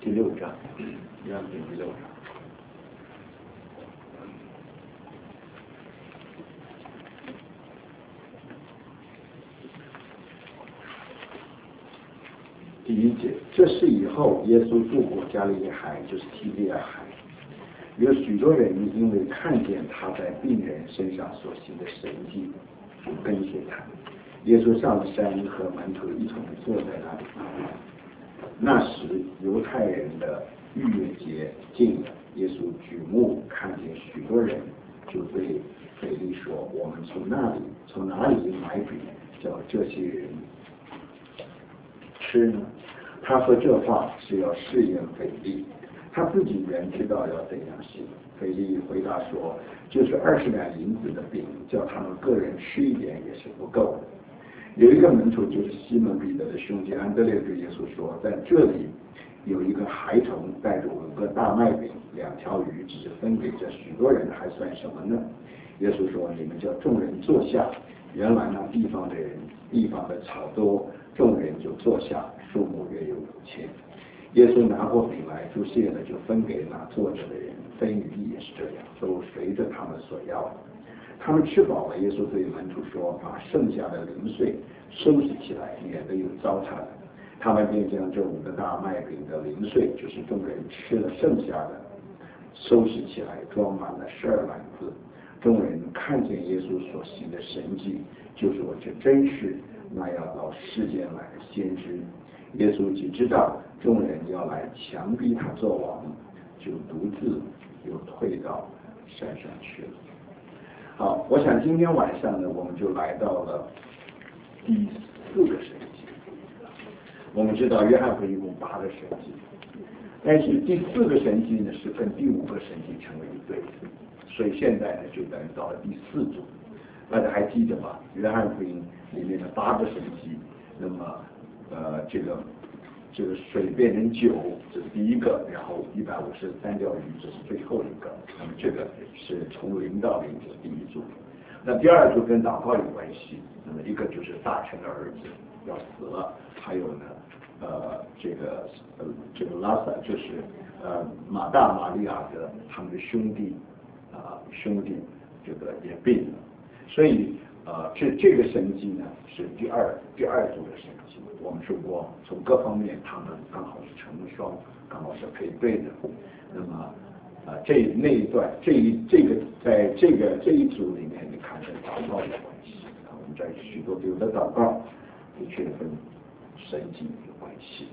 第6章，约翰福音第6章。第1节，这事以后，耶稣渡过加利利海，就是提比亚海。有许多人因为看见他在病人身上所行的神迹，就跟随他。耶稣上了山，和门徒一同坐在那里。那时，犹太人的逾越节近了，耶稣举目看见许多人，就对腓力说：“我们从哪里买饼，叫这些人吃呢？”他说这话是要试验腓力，他自己原知道要怎样行。腓力回答说：“就是20两银子的饼，叫他们个人吃一点也是不够的。”有一个门徒，就是西门彼得的兄弟安德烈，对耶稣说：“在这里有一个孩童带着5个大麦饼、2条鱼，只是分给这许多人，还算什么呢？”耶稣说：“你们叫众人坐下。”原来那地方的草多，众人就坐下，数目约有5000。耶稣拿过饼来，祝谢了，就分给那坐着的人，分鱼也是这样，都随着他们所要的。他们吃饱了，耶稣对门徒说：“把剩下的零碎收拾起来，免得有糟蹋的。”他们便将这5个大麦饼的零碎，就是众人吃了剩下的，收拾起来，装满了12篮子。众人看见耶稣所行的神迹，就说：“这真是那要到世间来的先知。”耶稣既知道众人要来强逼他做王，就独自又退到山上去了。好，我想今天晚上呢，我们就来到了第4个神迹。我们知道约翰福音一共8个神迹，但是第4个神迹呢是跟第5个神迹成为一对，所以现在呢就等于到了第4组。大家还记得吗？约翰福音里面的8个神迹，那么这个水变成酒，这是第一个，然后153条鱼，这是最后一个。那么这个是从0到0，这是第1组。那第2组跟祷告有关系，那么一个就是大臣的儿子要死了，还有呢，这个拉萨就是马大、玛利亚的他们的兄弟这个也病了，所以这个神迹呢是第二组的神迹。我们说过，从各方面他们刚好是成双，刚好是配对的。那么那一段这个在这一组里面，你看跟祷告有关系。我们在许多有的祷告的确跟神迹有关系。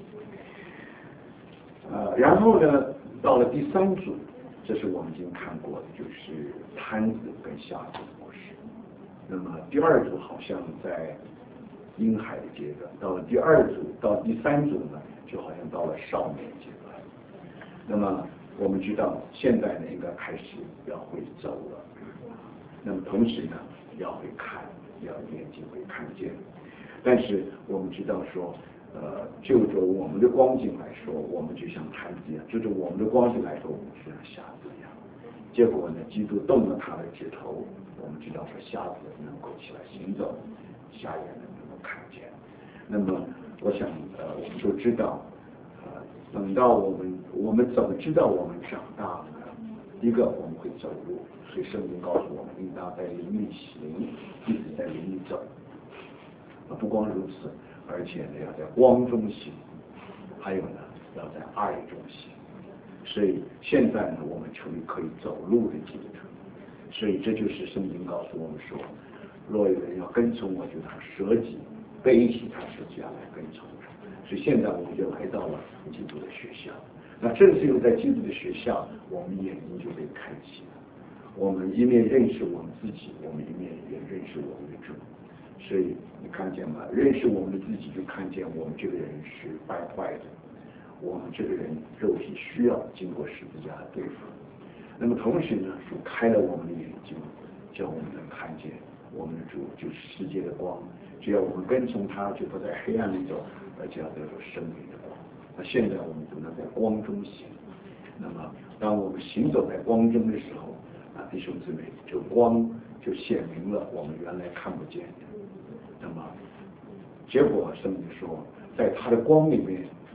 然后呢，到了第3组，这是我们已经看过的，就是摊子跟瞎子的故事。那么第2组好像在婴孩的阶段，到了第2组到第3组呢，就好像到了少年阶段。那么我们知道现在呢应该开始要会走了，那么同时呢要会看，要眼睛会看见。但是我们知道说，就着我们的光景来说，我们就像摊子一样；就着我们的光景来说，我们就像瞎子一样。结果呢，基督动了他的指头，我们知道说瞎子能够起来行走，瞎眼能够看见。那么我想我们都知道，等到我们怎么知道我们长大了呢？一个我们会走路，所以圣经告诉我们应当在灵里行，一直在灵里走。不光如此，而且呢要在光中行，还有呢要在爱中行。所以现在呢我们成为可以走路的基督徒，所以这就是圣经告诉我们说，若有人要跟从我，就当舍己，背起他十字架来跟从我。所以现在我们就来到了基督的学校。那正是因为在基督的学校，我们眼睛就被开启了。我们一面认识我们自己，我们一面也认识我们的主。所以你看见吗？认识我们的自己，就看见我们这个人是败坏的，我们这个人肉体需要经过十字架的对付。那么同时呢，主开了我们的眼睛，叫我们能看见我们的主就是世界的光。只要我们跟从他，就不在黑暗里走，而且要得到生命的光。那现在我们不能在光中行。那么当我们行走在光中的时候，弟兄姊妹，这光就显明了我们原来看不见的。那么结果圣经说，在他的光里面，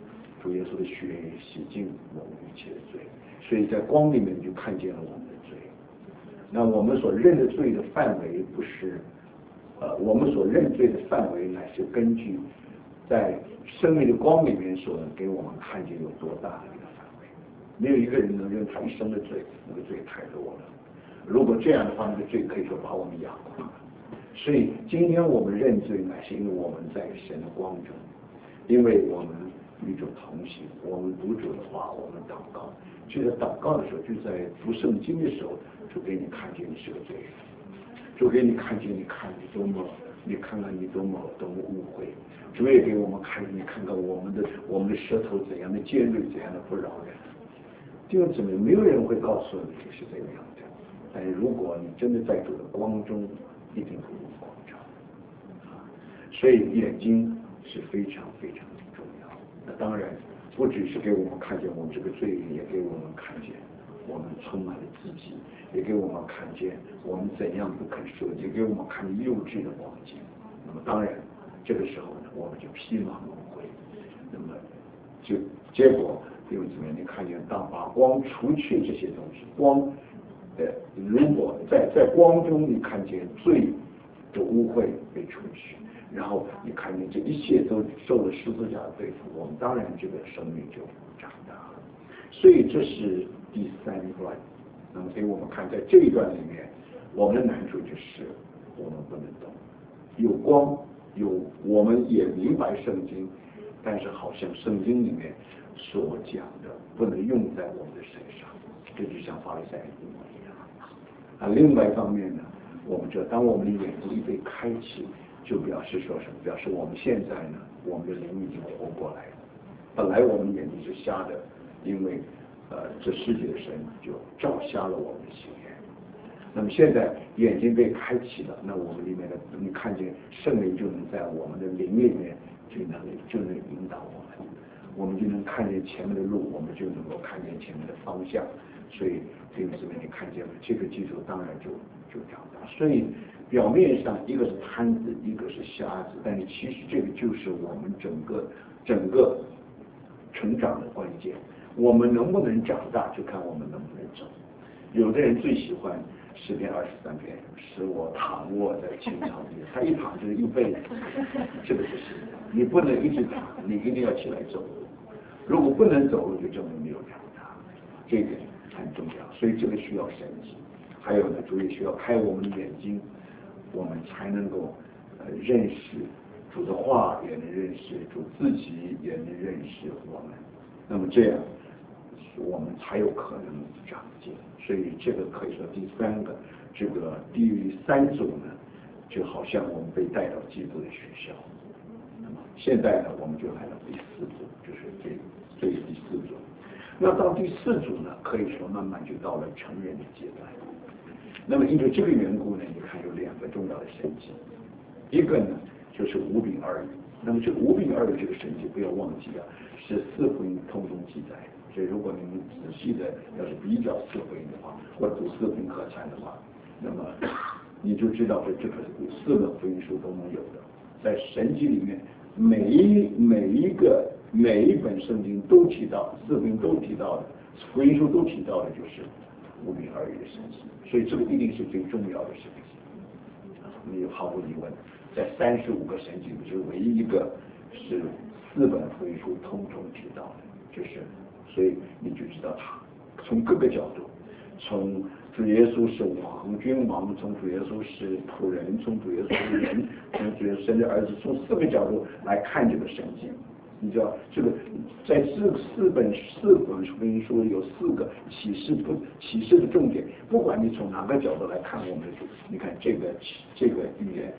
主耶稣的血洗净我们一切的罪，所以在光里面就看见了我们的罪。那我们所认的罪的范围不是，我们所认罪的范围乃是根据在生命的光里面所给我们看见有多大的一个范围。没有一个人能认他一生的罪，那个罪太多了。如果这样的话，那个罪可以说把我们压垮了。所以今天我们认罪乃是因为我们在神的光中，因为我们与主同行，我们读主的话，我们祷告。就在祷告的时候，就在读圣经的时候，主给你看见你是个罪人，主给你看见你看多么，你看看你多么误会。主也给我们看，你看看我们的舌头怎样的尖锐，怎样的不饶人。弟兄姊妹，没有人会告诉你是这个样的，但是如果你真的在主的光中，一定会有光照。所以眼睛是非常非常的重要。那当然不只是给我们看见我们这个罪，也给我们看见我们充满了自己，也给我们看见我们怎样不肯舍，也给我们看见幼稚的光景。那么当然这个时候呢，我们就披麻蒙灰。那么就结果弟兄姊妹，你看见当把光除去这些东西，光如果在光中你看见罪的污秽被除去，然后你看见这一切都受了十字架的对付，我们当然这个生命就长大了。所以这是第三段。那么给我们看，在这一段里面，我们的难处就是我们不能懂，有光，我们也明白圣经，但是好像圣经里面所讲的不能用在我们的身上，这就像法利赛人一模一样。另外一方面呢，我们这当我们的眼睛一被开启，就表示说什么？表示我们现在呢，我们的灵已经活过来了。本来我们眼睛是瞎的，因为这世界的神就照瞎了我们的心眼。那么现在眼睛被开启了，那我们里面的你看见圣灵就能在我们的灵里面就能引导我们就能看见前面的路，我们就能够看见前面的方向。所以弟兄姊妹，你看见了这个基础，当然就长大。所以表面上一个是瘫子，一个是瞎子，但是其实这个就是我们整个成长的关键。我们能不能长大，就看我们能不能走。有的人最喜欢诗篇23篇，使我躺卧在青草地，他一躺就是一辈子，这个不行。你不能一直躺，你一定要起来走路。如果不能走路，就证明没有长大，这个很重要。所以这个需要神迹。还有呢，主也需要开我们的眼睛，我们才能够认识主的话，也能认识主自己，也能认识我们。那么这样我们才有可能长进。所以这个可以说第三个，这个第三组呢，就好像我们被带到基督的学校。那么现在呢，我们就来到第四组，就是这第四组。那到第四组呢，可以说慢慢就到了成人的阶段。那么因为这个缘故呢，你看有两个重要的神迹，一个呢就是五饼二鱼。那么这个五饼二鱼这个神迹不要忘记啊，是四福音通中记载的。所以如果你们仔细的要是比较四福音的话，或者读四福音课程的话，那么你就知道这个四本福音书都能有的。在神迹里面，每一本圣经都提到，四福音都提到的，福音书都提到的就是五饼二鱼的神迹。所以这个一定是最重要的神迹。没有毫无疑问，在35个神迹里，就是唯一一个是四本福音书通通提到的，就是。所以你就知道他从各个角度，从主耶稣是王君王，从主耶稣是仆人，从主耶稣是人，从主耶稣神的儿子，从四个角度来看这个神迹。你知道这个在四本福音书有4个启示的重点，不管你从哪个角度来看我们的主，你看这个语言，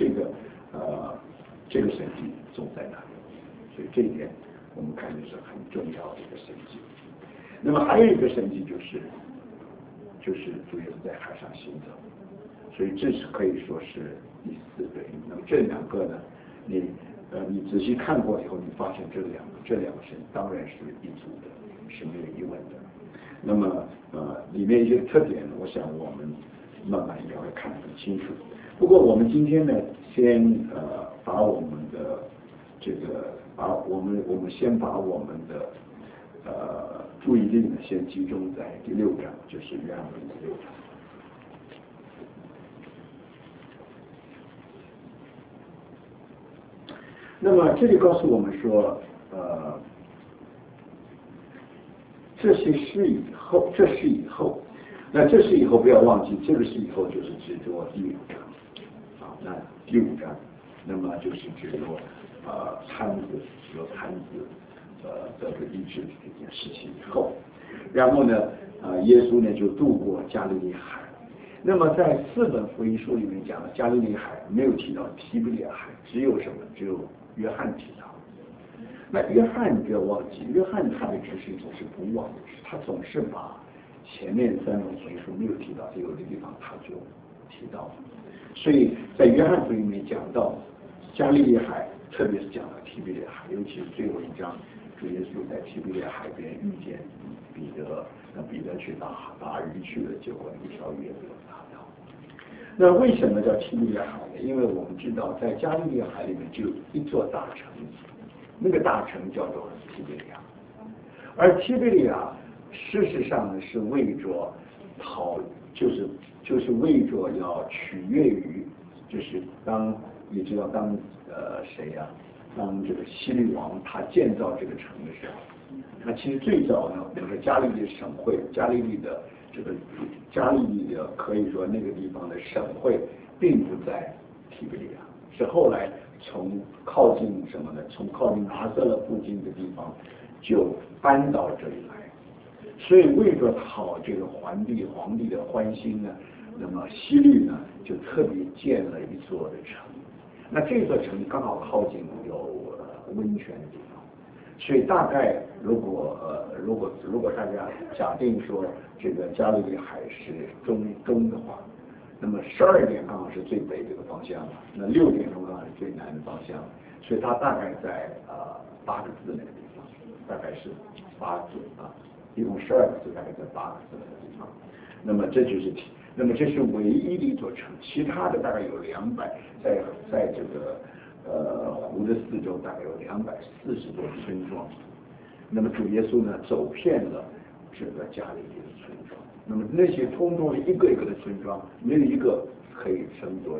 这个神迹总在哪里？所以这一点我们看的是很重要的一个神迹。那么还有一个神迹就是主耶稣在海上行走，所以这是可以说是第4对。那么这两个呢，你仔细看过以后，你发现这两个神当然是一组的，是没有疑问的。那么里面一些特点，我想我们慢慢应该会看得很清楚。不过我们今天呢，先把我们的这个我们先把我们的注意力呢先集中在第6章，就是约翰福音第6章。那么这里告诉我们说，这是以后，那这是以后不要忘记，这个是以后就是指着第5章，那第5章，那么就是指着瘫子得个医治的这件事情以后，然后呢，耶稣呢就渡过加利利海。那么在4本福音书里面讲的加利利海没有提到提比利亚海，只有什么？只有约翰提到。那约翰不要忘记，约翰他的知识总是不忘的，他总是把前面3本福音书没有提到的有的地方他就提到了。所以在约翰福音里面讲到加利利海，特别是讲到提比利亚海，尤其是最后一章，主耶稣在提比利亚海边遇见彼得，那彼得去打鱼去了，结果一条鱼也没有打到。那为什么叫提比利亚海呢？因为我们知道在加利利海里面就有一座大城，那个大城叫做提比利亚，而提比利亚事实上呢是为着就是为着要取悦于，就是你知道谁呀？当这个希律王他建造这个城的时候，那其实最早呢，那个加利利省会，加利利的可以说那个地方的省会并不在提比利亚，是后来从靠近什么呢？从靠近拿撒勒附近的地方就搬到这里来。所以为着讨这个皇帝的欢心呢，那么希律呢就特别建了一座的城。那这座城刚好靠近有温泉的地方，所以大概如果大家假定说这个加利利海是中的话，那么12点刚好是最北这个方向，那6点钟刚好是最南的方向，所以它大概在8个字那个地方，大概是8字一共12个字，大概在8个字那个地方。那么这是唯一的一座城，其他的大概有200，在这个湖的四周大概有240多村庄。那么主耶稣呢走遍了整个加利利的村庄，那么那些通通一个一个的村庄，没有一个可以称作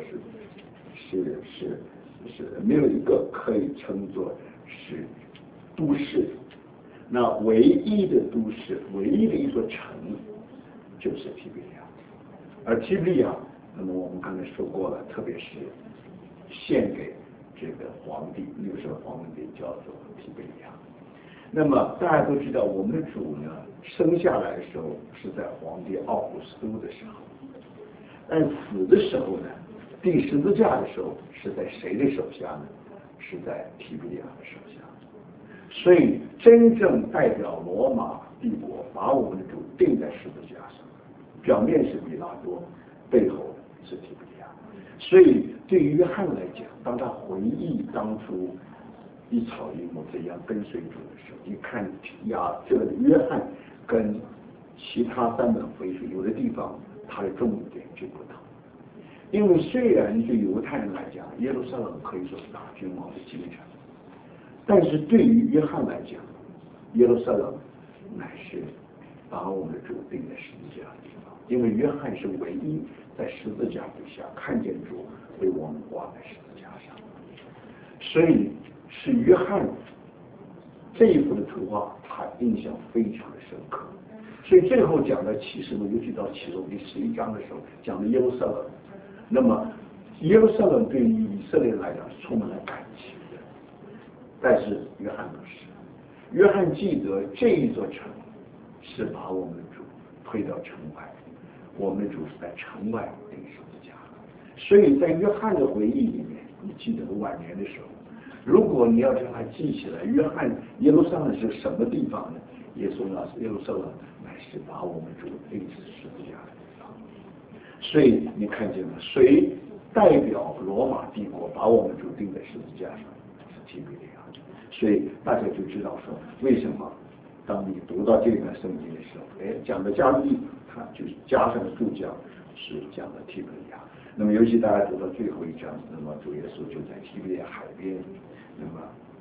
没有一个可以称作是都市。那唯一的都市，唯一的一座城就是提比利亚。而提比利亚，那么我们刚才说过了，特别是献给这个皇帝，那个时候皇帝叫做提比利亚。那么大家都知道，我们的主呢生下来的时候是在皇帝奥古斯都的时候，但死的时候呢，钉十字架的时候是在谁的手下呢？是在提比利亚的手下。所以真正代表罗马帝国把我们的主钉在十字架上，表面是比拉多，背后是提比利亚。所以对于约翰来讲，当他回忆当初一草一木这样跟随主的时候，一看这个约翰跟其他3本福音书有的地方它的重点就不同。因为虽然对犹太人来讲，耶路撒冷可以说是大君王的京城，但是对于约翰来讲，耶路撒冷乃是把我们的主钉在十字架的地方，因为约翰是唯一在十字架底下看见主为我们挂在十字架上，所以是约翰这一幅的图画，他印象非常的深刻。所以最后讲的启示录，尤其到启示录第11章的时候，讲的耶路撒冷，那么耶路撒冷对于以色列人来讲是充满了感情的，但是约翰不是。约翰记得这一座城是把我们的主推到城外，我们的主是在城外钉十字架。所以在约翰的回忆里面，你记得晚年的时候，如果你要将它记起来，约翰耶路撒冷是什么地方呢？耶路撒冷乃是把我们主钉十字架的地方。所以你看见了，谁代表罗马帝国把我们主钉在十字架上？是提比利亚。所以大家就知道说，为什么当你读到这段圣经的时候，讲的加利利，它就加上了注脚，是讲的提比利亚。那么尤其大家读到最后一章，那么主耶稣就在提比利亚海边，那么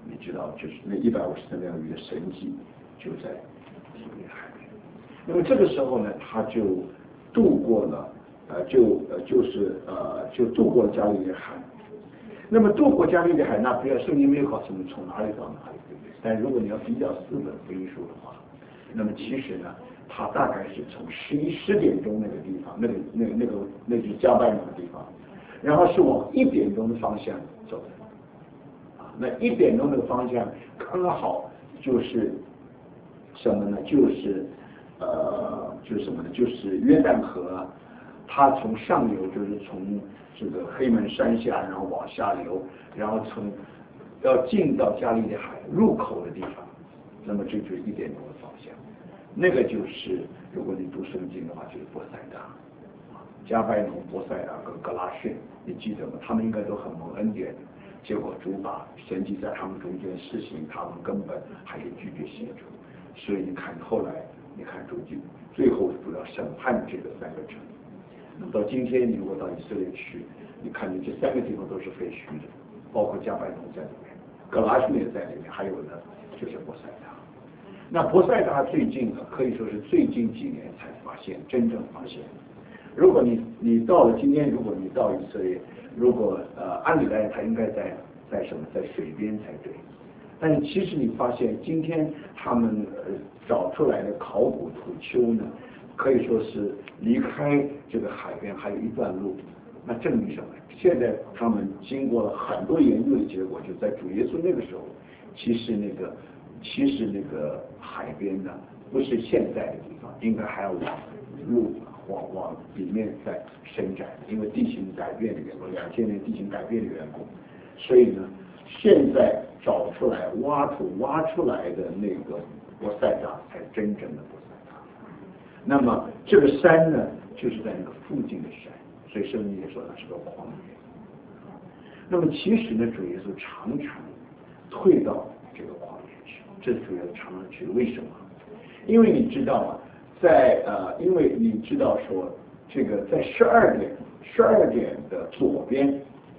你知道，就是那153条鱼的神迹就在提比利海边。那么这个时候呢，他就渡过了，就渡过了加利利海。那么渡过加利利海，那不要圣经没有告诉你从哪里到哪里，对不对？但如果你要比较4本福音书的话，那么其实呢，它大概是从10点钟那个地方，那就是加拜农的地方，然后是往1点钟的方向走的，那1点钟那个方向刚好就是什么呢？就是什么呢？就是约旦河，它从上游就是从这个黑门山下，然后往下流，然后要进到加利利海入口的地方，那么这就是1点钟的方向。那个就是如果你读圣经的话，就是伯赛大、加拜农、伯赛大跟格拉逊，你记得吗？他们应该都很蒙恩典的，结果主把神迹在他们中间施行，他们根本还是拒绝协助。所以你看后来，你看主最后主要审判这个3个城。那么到今天，你如果到以色列去，你看见这3个地方都是废墟的，包括加拜农在里面，格拉逊也在里面，还有呢就是伯赛大。那伯赛大最近呢，可以说是最近几年才真正发现。如果你到了今天，如果你到以色列，如果按理来它应该在什么，在水边才对。但是其实你发现今天他们找出来的考古土丘呢，可以说是离开这个海边还有一段路。那证明什么？现在他们经过了很多研究的结果，就在主耶稣那个时候，其实那个海边呢，不是现在的地方，应该还要往里面再伸展，因为地形改变的缘故，2000年地形改变的缘故，所以呢，现在找出来挖出来的那个伯赛大才真正的伯赛大。那么这个山呢，就是在那个附近的山，所以圣经也说它是个旷野。那么其实呢，主耶稣常常退到这个旷野去，这主要常常去，为什么？因为你知道啊，因为你知道说这个在12点的左边，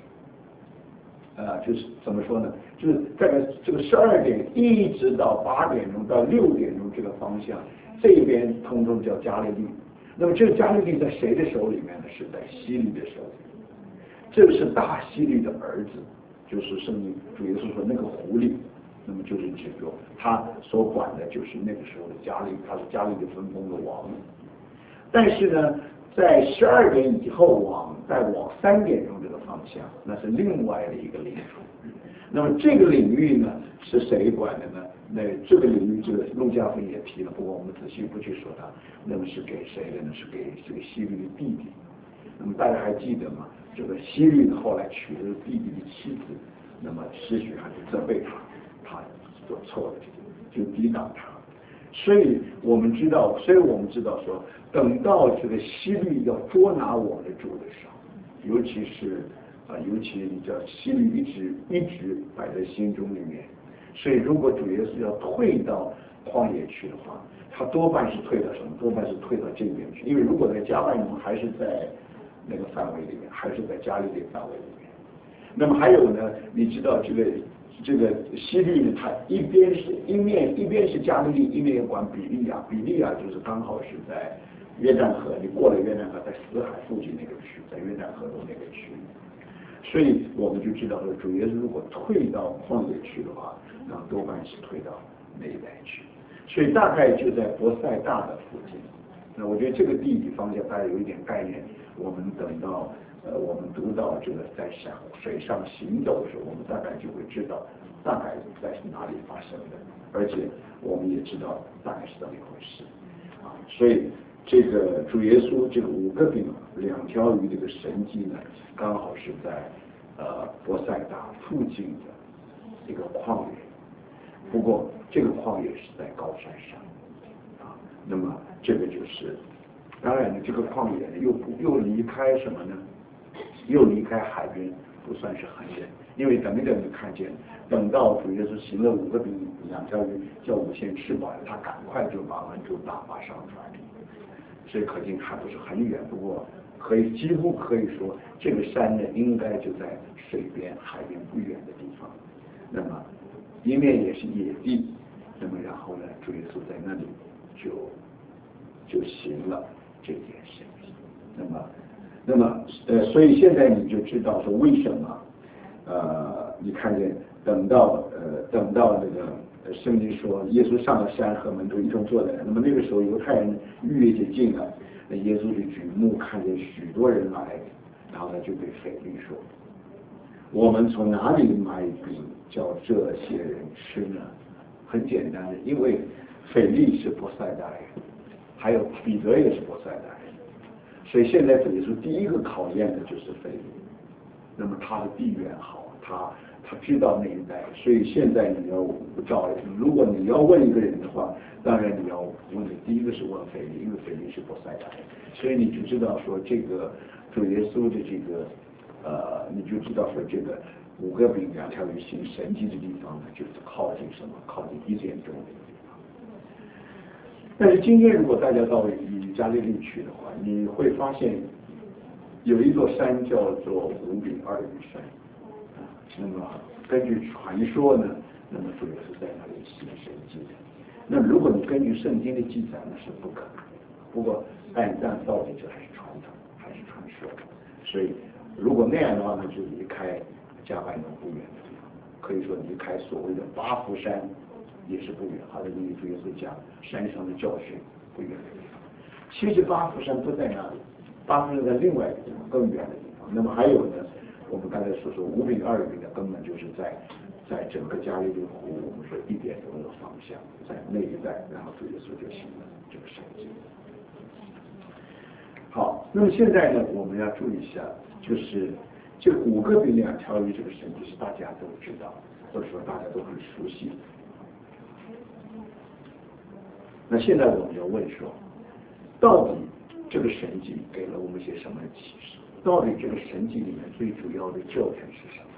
就是怎么说呢？就是在这个12点一直到8点钟到6点钟这个方向，这边通通叫加利利。那么这个加利利在谁的手里面呢？是在希律的手里。这个是大希律的儿子，就是圣经主耶稣说那个狐狸，那么就是指着他所管的就是那个时候的加利，他是加利的分封的王。但是呢，在12点以后再往3点钟这个方向，那是另外的一个领土。那么这个领域呢，是谁管的呢？那这个领域，这个路加福音也提了，不过我们仔细不去说它。那么是给谁的呢？是给这个希律的弟弟。那么大家还记得吗？这个希律呢，后来娶了弟弟的妻子，那么施许还是责备他做错了，就抵挡他。所以我们知道说，等到这个希律要捉拿我们的主的时候，尤其你知道希律一直摆在心中里面。所以如果主耶稣要退到旷野去的话，他多半是退到什么？多半是退到这边去，因为如果在加拜农还是在那个范围里面，还是在加利利范围里面。那么还有呢，你知道这个希律呢，它一边是加利利，一面也管比利亚。比利亚就是刚好是在约旦河，你过了约旦河，在死海附近那个区，在约旦河的那个区。所以我们就知道说，主耶稣如果退到旷野去的话，那多半是退到那一带去。所以大概就在伯赛大的附近。那我觉得这个地理方向大家有一点概念。我们等到我们读到这个在水上行走的时候，我们大概就会知道大概在哪里发生的，而且我们也知道大概是怎么一回事啊。所以这个主耶稣这个5个饼2条鱼这个神迹呢，刚好是在伯赛大附近的一个旷野。不过这个旷野是在高山上啊，那么这个就是当然呢，这个旷野呢又离开什么呢？又离开海边，不算是很远。因为等一等你看见，等到主耶稣行了5个饼2条鱼，叫5000吃饱了，他赶快就把门徒打发上船，所以可见还不是很远。不过几乎可以说，这个山呢应该就在水边、海边不远的地方。那么一面也是野地。那么然后呢，主耶稣在那里就行了这件事情。那么所以现在你就知道说为什么你看见等到那个圣经说耶稣上了山和门徒一同坐在，那么那个时候犹太人逾越节近了，那耶稣就举目看见许多人来，然后呢就对腓力说：“我们从哪里买饼叫这些人吃呢？”很简单的，因为腓力是伯赛大人，还有彼得也是伯赛大人，所以现在主耶稣第一个考验的就是腓力。那么他的地缘好，他知道那一带，所以现在你要如果你要问一个人的话，当然你要问的第一个是问腓力，因为腓力是伯赛大人，所以你就知道说这个主耶稣的这个你就知道说这个5个饼2条鱼行神迹的地方呢，就是靠近什么？靠近1点钟的地方。但是今天如果大家到加利利去的话，你会发现有一座山叫做5饼2鱼山。那么根据传说呢，那么主耶稣在那里行神迹的。那如果你根据圣经的记载呢，是不可能。不过但到底这还是传统，还是传说。所以如果那样的话呢，就离开加百农不远的地方，可以说离开所谓的八福山也是不远。好的，因为主耶稣讲山上的教训不远的地方。其实八福山不在那里，八福山在另外一个地方更远的地方。那么还有呢，我们刚才所说5饼2鱼呢，根本就是在整个加利利湖，我们说1点钟的方向，在那一带，然后主耶稣就行了这个神迹。好，那么现在呢，我们要注意一下，就是这5个饼2条鱼这个神迹是大家都知道，或者说大家都很熟悉。那现在我们要问说，到底这个神迹给了我们些什么启示？到底这个神迹里面最主要的教训是什么？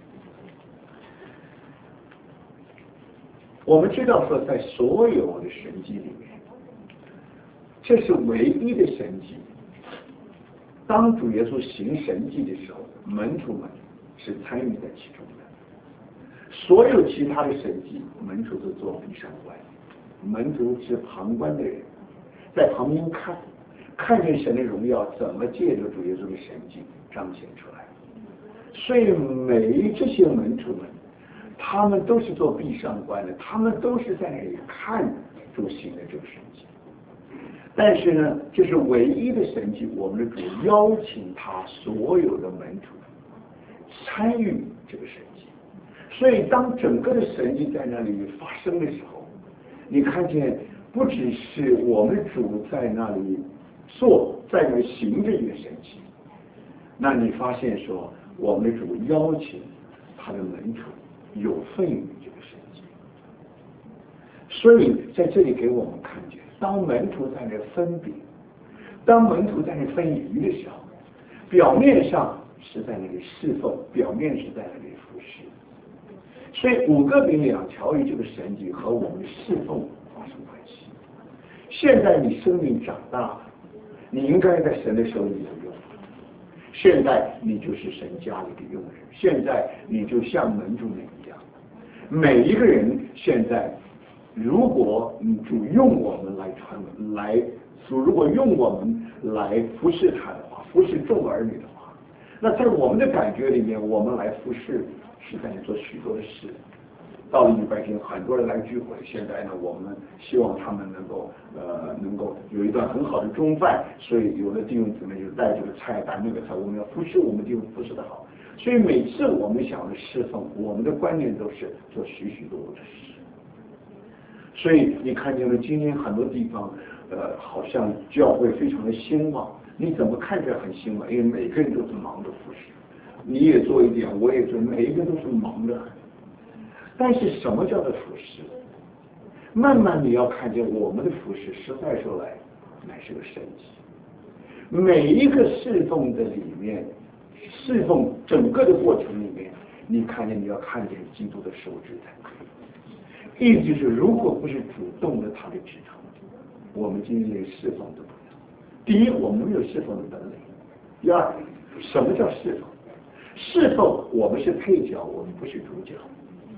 我们知道说，在所有的神迹里面，这是唯一的神迹。当主耶稣行神迹的时候，门徒们是参与在其中的。所有其他的神迹，门徒都做闭上观，门徒是旁观的人，在旁边看见神的荣耀怎么借着主耶稣的神迹彰显出来。所以这些门徒们，他们都是做闭上观的，他们都是在那里看主行的这个神迹。但是呢，这是唯一的神迹，我们的主邀请他所有的门徒参与这个神迹。所以当整个的神迹在那里发生的时候，你看见不只是我们的主在那里在那里行这个神迹，那你发现说我们的主邀请他的门徒有份于这个神迹。所以在这里给我们看见，当门徒在那分饼，当门徒在那分鱼的时候，表面上是在那里侍奉，表面是在那里服侍。所以5个饼2条鱼这个神迹和我们的侍奉发生关系。现在你生命长大了，你应该在神的手里有用。现在你就是神家里的用人，现在你就像门徒们一样。每一个人现在，如果主用我们如果用我们来服侍他的话，服侍众儿女的话，那在我们的感觉里面，我们来服侍是在做许多的事。到了礼拜天，很多人来聚会。现在呢，我们希望他们能够有一段很好的中饭，所以有的弟兄姊妹就带这个菜带那个菜，我们要服侍我们弟兄服侍的好。所以每次我们想的侍奉，我们的观念都是做许多的事。所以你看见了今天很多地方，好像教会非常的兴旺。你怎么看着很兴旺？因为每个人都是忙着服侍，你也做一点，我也做，每一个都是忙着很。但是什么叫做服侍？慢慢你要看见我们的服侍，实在说来，乃是个神迹。每一个侍奉的里面，侍奉整个的过程里面，你要看见基督的手指才可以。意思就是，如果不是主动的他的指头，我们今天连侍奉都不能。第一，我们没有侍奉的本领；第二，什么叫侍奉？侍奉我们是配角，我们不是主角。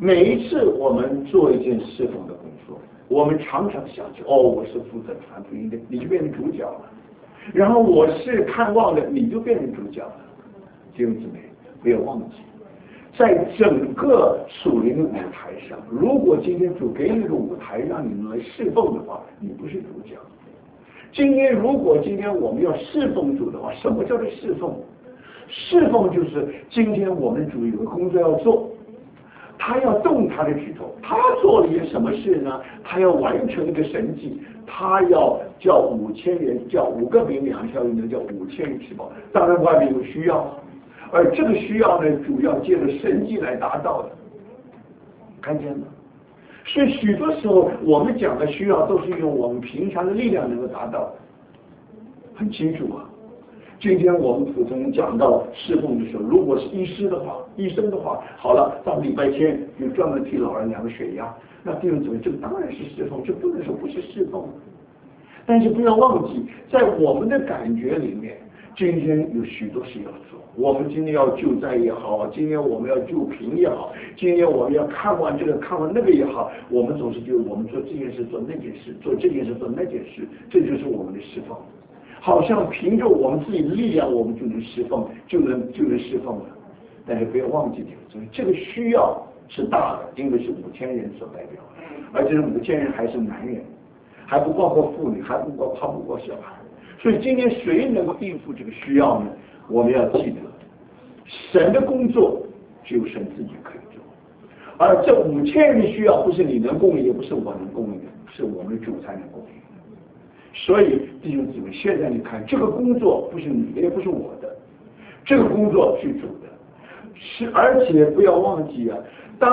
每一次我们做一件侍奉的工作，我们常常想着，哦，我是负责传福音的，你就变成主角了；然后我是看望的，你就变成主角了。弟兄姊妹，不要忘记，在整个属灵的舞台上，如果今天主给你个舞台让你们来侍奉的话，你不是主角。今天我们要侍奉主的话，什么叫做侍奉？侍奉就是今天我们主有个工作要做，他要动他的指头，他做了一件什么事呢？他要完成一个神迹，他要叫5000人，叫5个饼2条鱼，叫5000人吃饱。当然外面有需要，而这个需要呢，主要借着神迹来达到的，看见吗？所以许多时候我们讲的需要都是用我们平常的力量能够达到的，很清楚啊。今天我们普通讲到侍奉的时候，如果是医生的话，好了，到礼拜天就专门替老人量血压，那弟兄姊妹，这个当然是侍奉，这不能说不是侍奉。但是不要忘记，在我们的感觉里面，今天有许多事要做。我们今天要救灾也好，今天我们要救贫也好，今天我们要看望这个看望那个也好，我们总是就我们做这件事做那件事，做这件事做那件事，这就是我们的侍奉。好像凭着我们自己的力量，我们就能侍奉，就能侍奉了。但是不要忘记这个需要是大的，因为是5000人所代表的，而这5000人还是男人，还不包括妇女，还不包括小孩。所以今天谁能够应付这个需要呢？我们要记得，神的工作只有神自己可以做，而这5000人的需要不是你能供应，也不是我能供应的，是我们的主才能供应。所以弟兄姊妹，现在你看这个工作不是你的，也不是我的，这个工作是主的，而且不要忘记啊，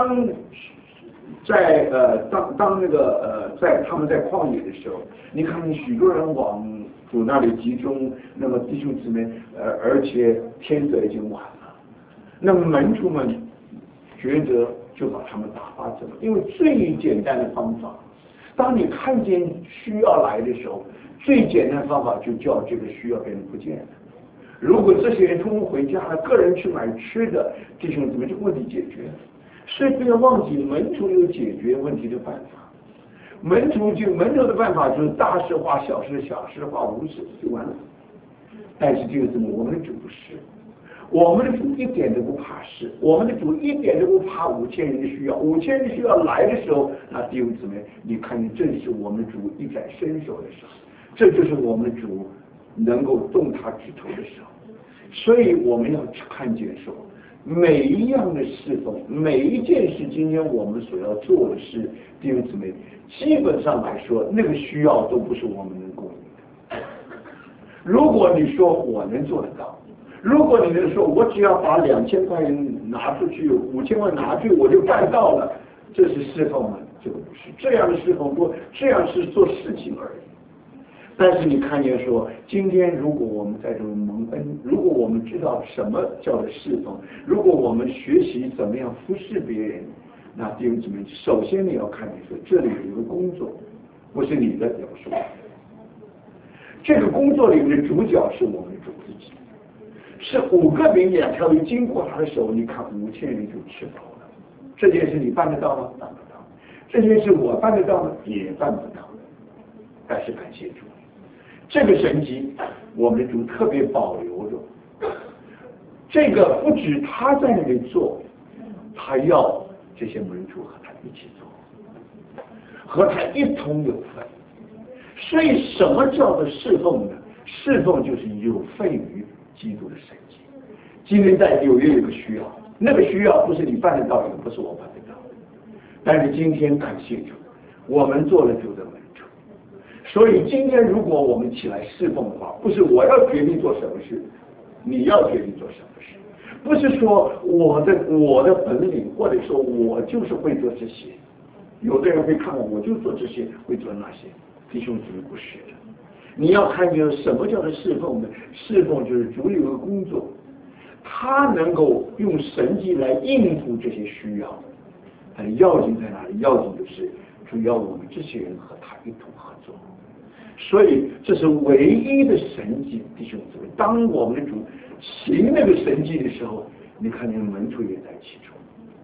在他们在旷野的时候，你看许多人往主那里集中，那么弟兄姊妹，而且天色已经晚了，那么门徒们觉得就把他们打发走了，因为最简单的方法。当你看见需要来的时候，最简单的方法就叫这个需要变得不见了。如果这些人通通回家了，个人去买吃的，弟兄姊妹，这个问题解决了。所以不要忘记，门徒有解决问题的办法。门徒的办法就是大事化小事，小事化无事就完了。但是弟兄姊妹，我们的主不是。我们的主一点都不怕事，我们的主一点都不怕5000人的需要。5000人的需要来的时候，那弟兄姊妹，你看见正是我们的主一展身手的时候，这就是我们的主能够动他指头的时候。所以我们要看见说，每一样的侍奉，每一件事，今天我们所要做的事，弟兄姊妹，基本上来说，那个需要都不是我们能供应的。如果你说我能做得到，如果你能说我只要把2000块钱拿出去，5000块拿去，我就办到了，这是侍奉吗？这个不是，这样的侍奉不，这样是做事情而已。但是你看见说，今天如果我们在这里蒙恩，如果我们知道什么叫做侍奉，如果我们学习怎么样服侍别人，那弟兄姊妹，首先你要看见说，这里有一个工作，不是你的，也不是我的。这个工作里面的主角是我们的主自己。是5个饼2条鱼经过他的手，你看5000人就吃饱了。这件事你办得到吗？办不到。这件事我办得到吗？也办不到。但是感谢主，这个神迹我们的主特别保留着。这个不止他在那里做，他要这些门徒和他一起做，和他一同有份。所以什么叫做侍奉呢？侍奉就是有份于基督的神迹。今天在纽约有个需要，那个需要不是你办得到，也不是我办得到，但是今天感谢主，我们做了主的门徒。所以今天如果我们起来侍奉的话，不是我要决定做什么事，你要决定做什么事，不是说我的本领，或者说我就是会做这些，有的人会看我就做这些，会做那些，弟兄姊妹，不是的。你要看见什么叫做侍奉呢？侍奉就是主有个工作，他能够用神迹来应付这些需要。它的要紧在哪里？要紧就是主要我们这些人和他一同合作。所以这是唯一的神迹，弟兄姊妹。当我们的主行那个神迹的时候，你看见门徒也在其中。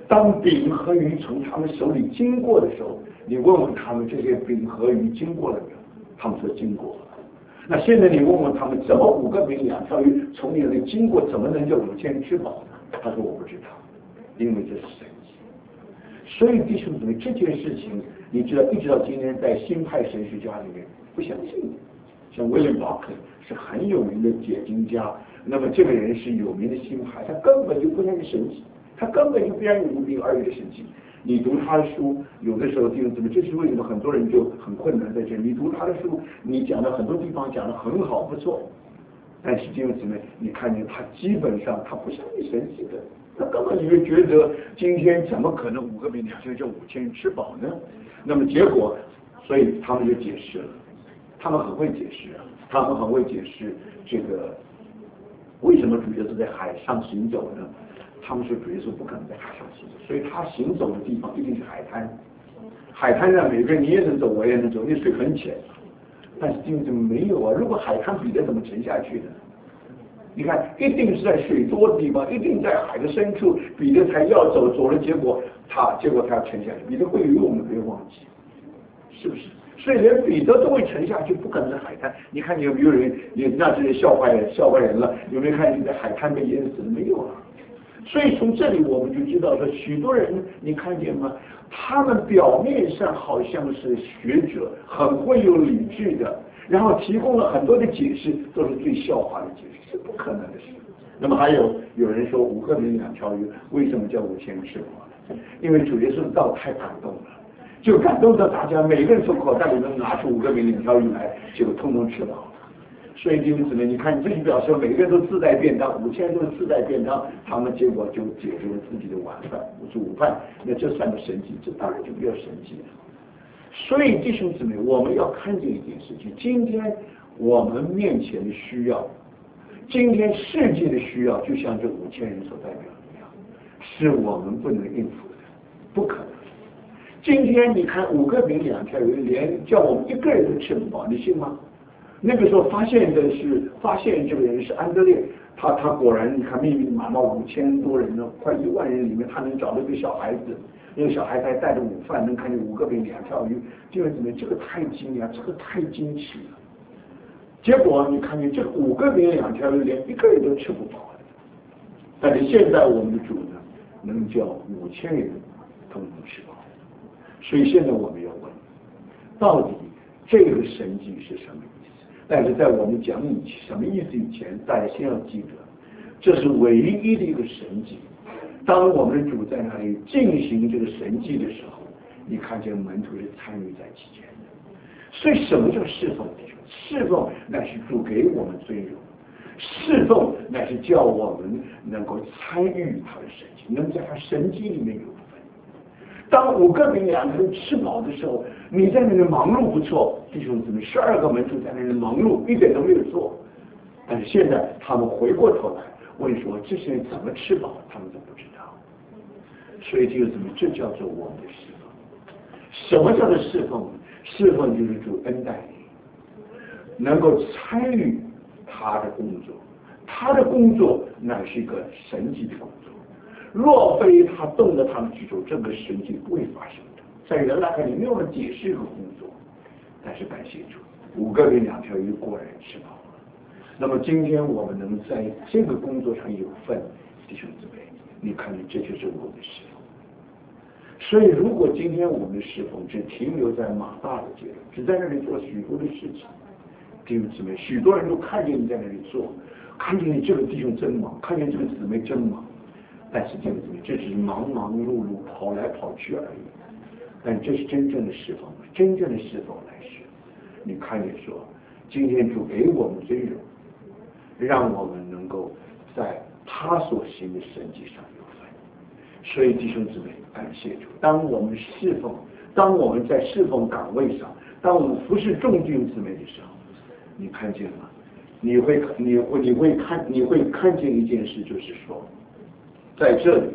当饼和鱼从他们手里经过的时候，你问问他们这些饼和鱼经过了没有？他们说经过了。那现在你问问他们，怎么5个饼2条鱼从你那里经过，怎么能叫5000人吃饱呢？他说我不知道，因为这是神迹。所以弟兄姊妹，这件事情你知道，一直到今天在新派神学家里面不相信的。像威廉·巴克是很有名的解经家，那么这个人是有名的新派，他根本就不相信神迹，他根本就不相信1饼2鱼的神迹。你读他的书，有的时候弟兄姊妹，这是为什么很多人就很困难在这里。你读他的书，你讲的很多地方讲的很好不错，但是弟兄姊妹，你看见他基本上他不相信神迹的，他根本就觉得今天怎么可能5个饼2条鱼就5000人吃饱呢？那么结果，所以他们就解释了，他们很会解释啊，他们很会解释这个为什么主耶稣在海上行走呢？他们说主耶稣不可能在海上行走，所以他行走的地方一定是海滩。海滩上每个人你也能走，我也能走，那水很浅。但是弟兄姊妹没有啊，如果海滩彼得怎么沉下去的？你看，一定是在水多的地方，一定在海的深处，彼得才要走，走了结果他要沉下去。彼得会游泳，我们不要忘记，是不是？所以连彼得都会沉下去，不可能在海滩。你看有没有人，那这些笑话人了？有没有看见在海滩被淹死的？没有啊。所以从这里我们就知道说，许多人你看见吗？他们表面上好像是学者，很会有理智的，然后提供了很多的解释，都是最笑话的解释，是不可能的事。那么还有人说5个饼2条鱼为什么叫5000人吃饱呢？因为主耶稣的道太感动了，就感动到大家每个人从口袋里面拿出5个饼2条鱼来，结果通通吃饱了。所以弟兄姊妹，你看这就表示每个人都自带便当，5000人都是自带便当，他们结果就解决了自己的晚饭，午饭，那这算个神迹，这当然就比较神迹了。所以弟兄姊妹，我们要看见一件事情，今天我们面前的需要，今天世界的需要，就像这5000人所代表的一样，是我们不能应付的，不可能。今天你看5个饼2条鱼，连叫我们1个人都吃不饱，你信吗？那个时候发现这个人是安德烈，他果然你看密密麻麻5000多人呢，快1万人里面，他能找到一个小孩子，那个小孩子还带着午饭，能看见5个饼2条鱼，弟兄姊妹，这个太惊讶，这个太惊奇了。结果你看见这个5个饼2条鱼，连1个人都吃不饱的。但是现在我们的主呢，能叫5000人通通吃饱。所以现在我们要问，到底这个神迹是什么意思？但是在我们讲什么意思以前，大家先要记得，这是唯一的一个神迹。当我们的主在那里进行这个神迹的时候，你看见门徒是参与在其间的。所以什么叫侍奉？侍奉乃是主给我们尊荣，侍奉乃是叫我们能够参与他的神迹，能在他神迹里面有份。当5个饼2条鱼吃饱的时候，你在那里忙碌不错，弟兄姊妹，12个门徒在那里忙碌，一点都没有做。但是现在他们回过头来问说，这些人怎么吃饱，他们都不知道。所以弟兄姊妹，这叫做我们的侍奉。什么叫做侍奉？侍奉就是主恩待你，能够参与他的工作，他的工作乃是一个神迹的工作。若非他动了他的举手，这个神迹不会发生的。在人来看，你没有人解释这个工作，但是感谢主，5个饼2条鱼果然吃饱了。那么今天我们能在这个工作上有份，弟兄姊妹，你看见这就是我们的侍奉。所以如果今天我们的侍奉只停留在马大的阶段，只在那里做许多的事情，弟兄姊妹，许多人都看见你在那里做，看见你这个弟兄真忙，看见这个姊妹真忙，但是弟兄姊妹，这只是忙忙碌碌跑来跑去而已。但这是真正的侍奉，真正的侍奉乃是你看见说，今天主给我们尊荣，让我们能够在他所行的神迹上有份。所以弟兄姊妹，感谢主，当我们侍奉，当我们在侍奉岗位上，当我们服侍众弟兄姊妹的时候，你看见吗？你会看见一件事，就是说，在这里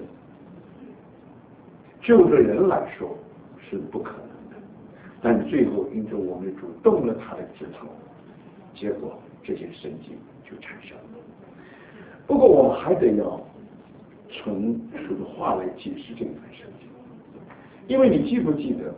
就着人来说是不可能的，但是最后因着我们主动了他的指头，结果这些神迹就产生了。不过我们还得要从主的话来解释这段圣经，因为你记不记得？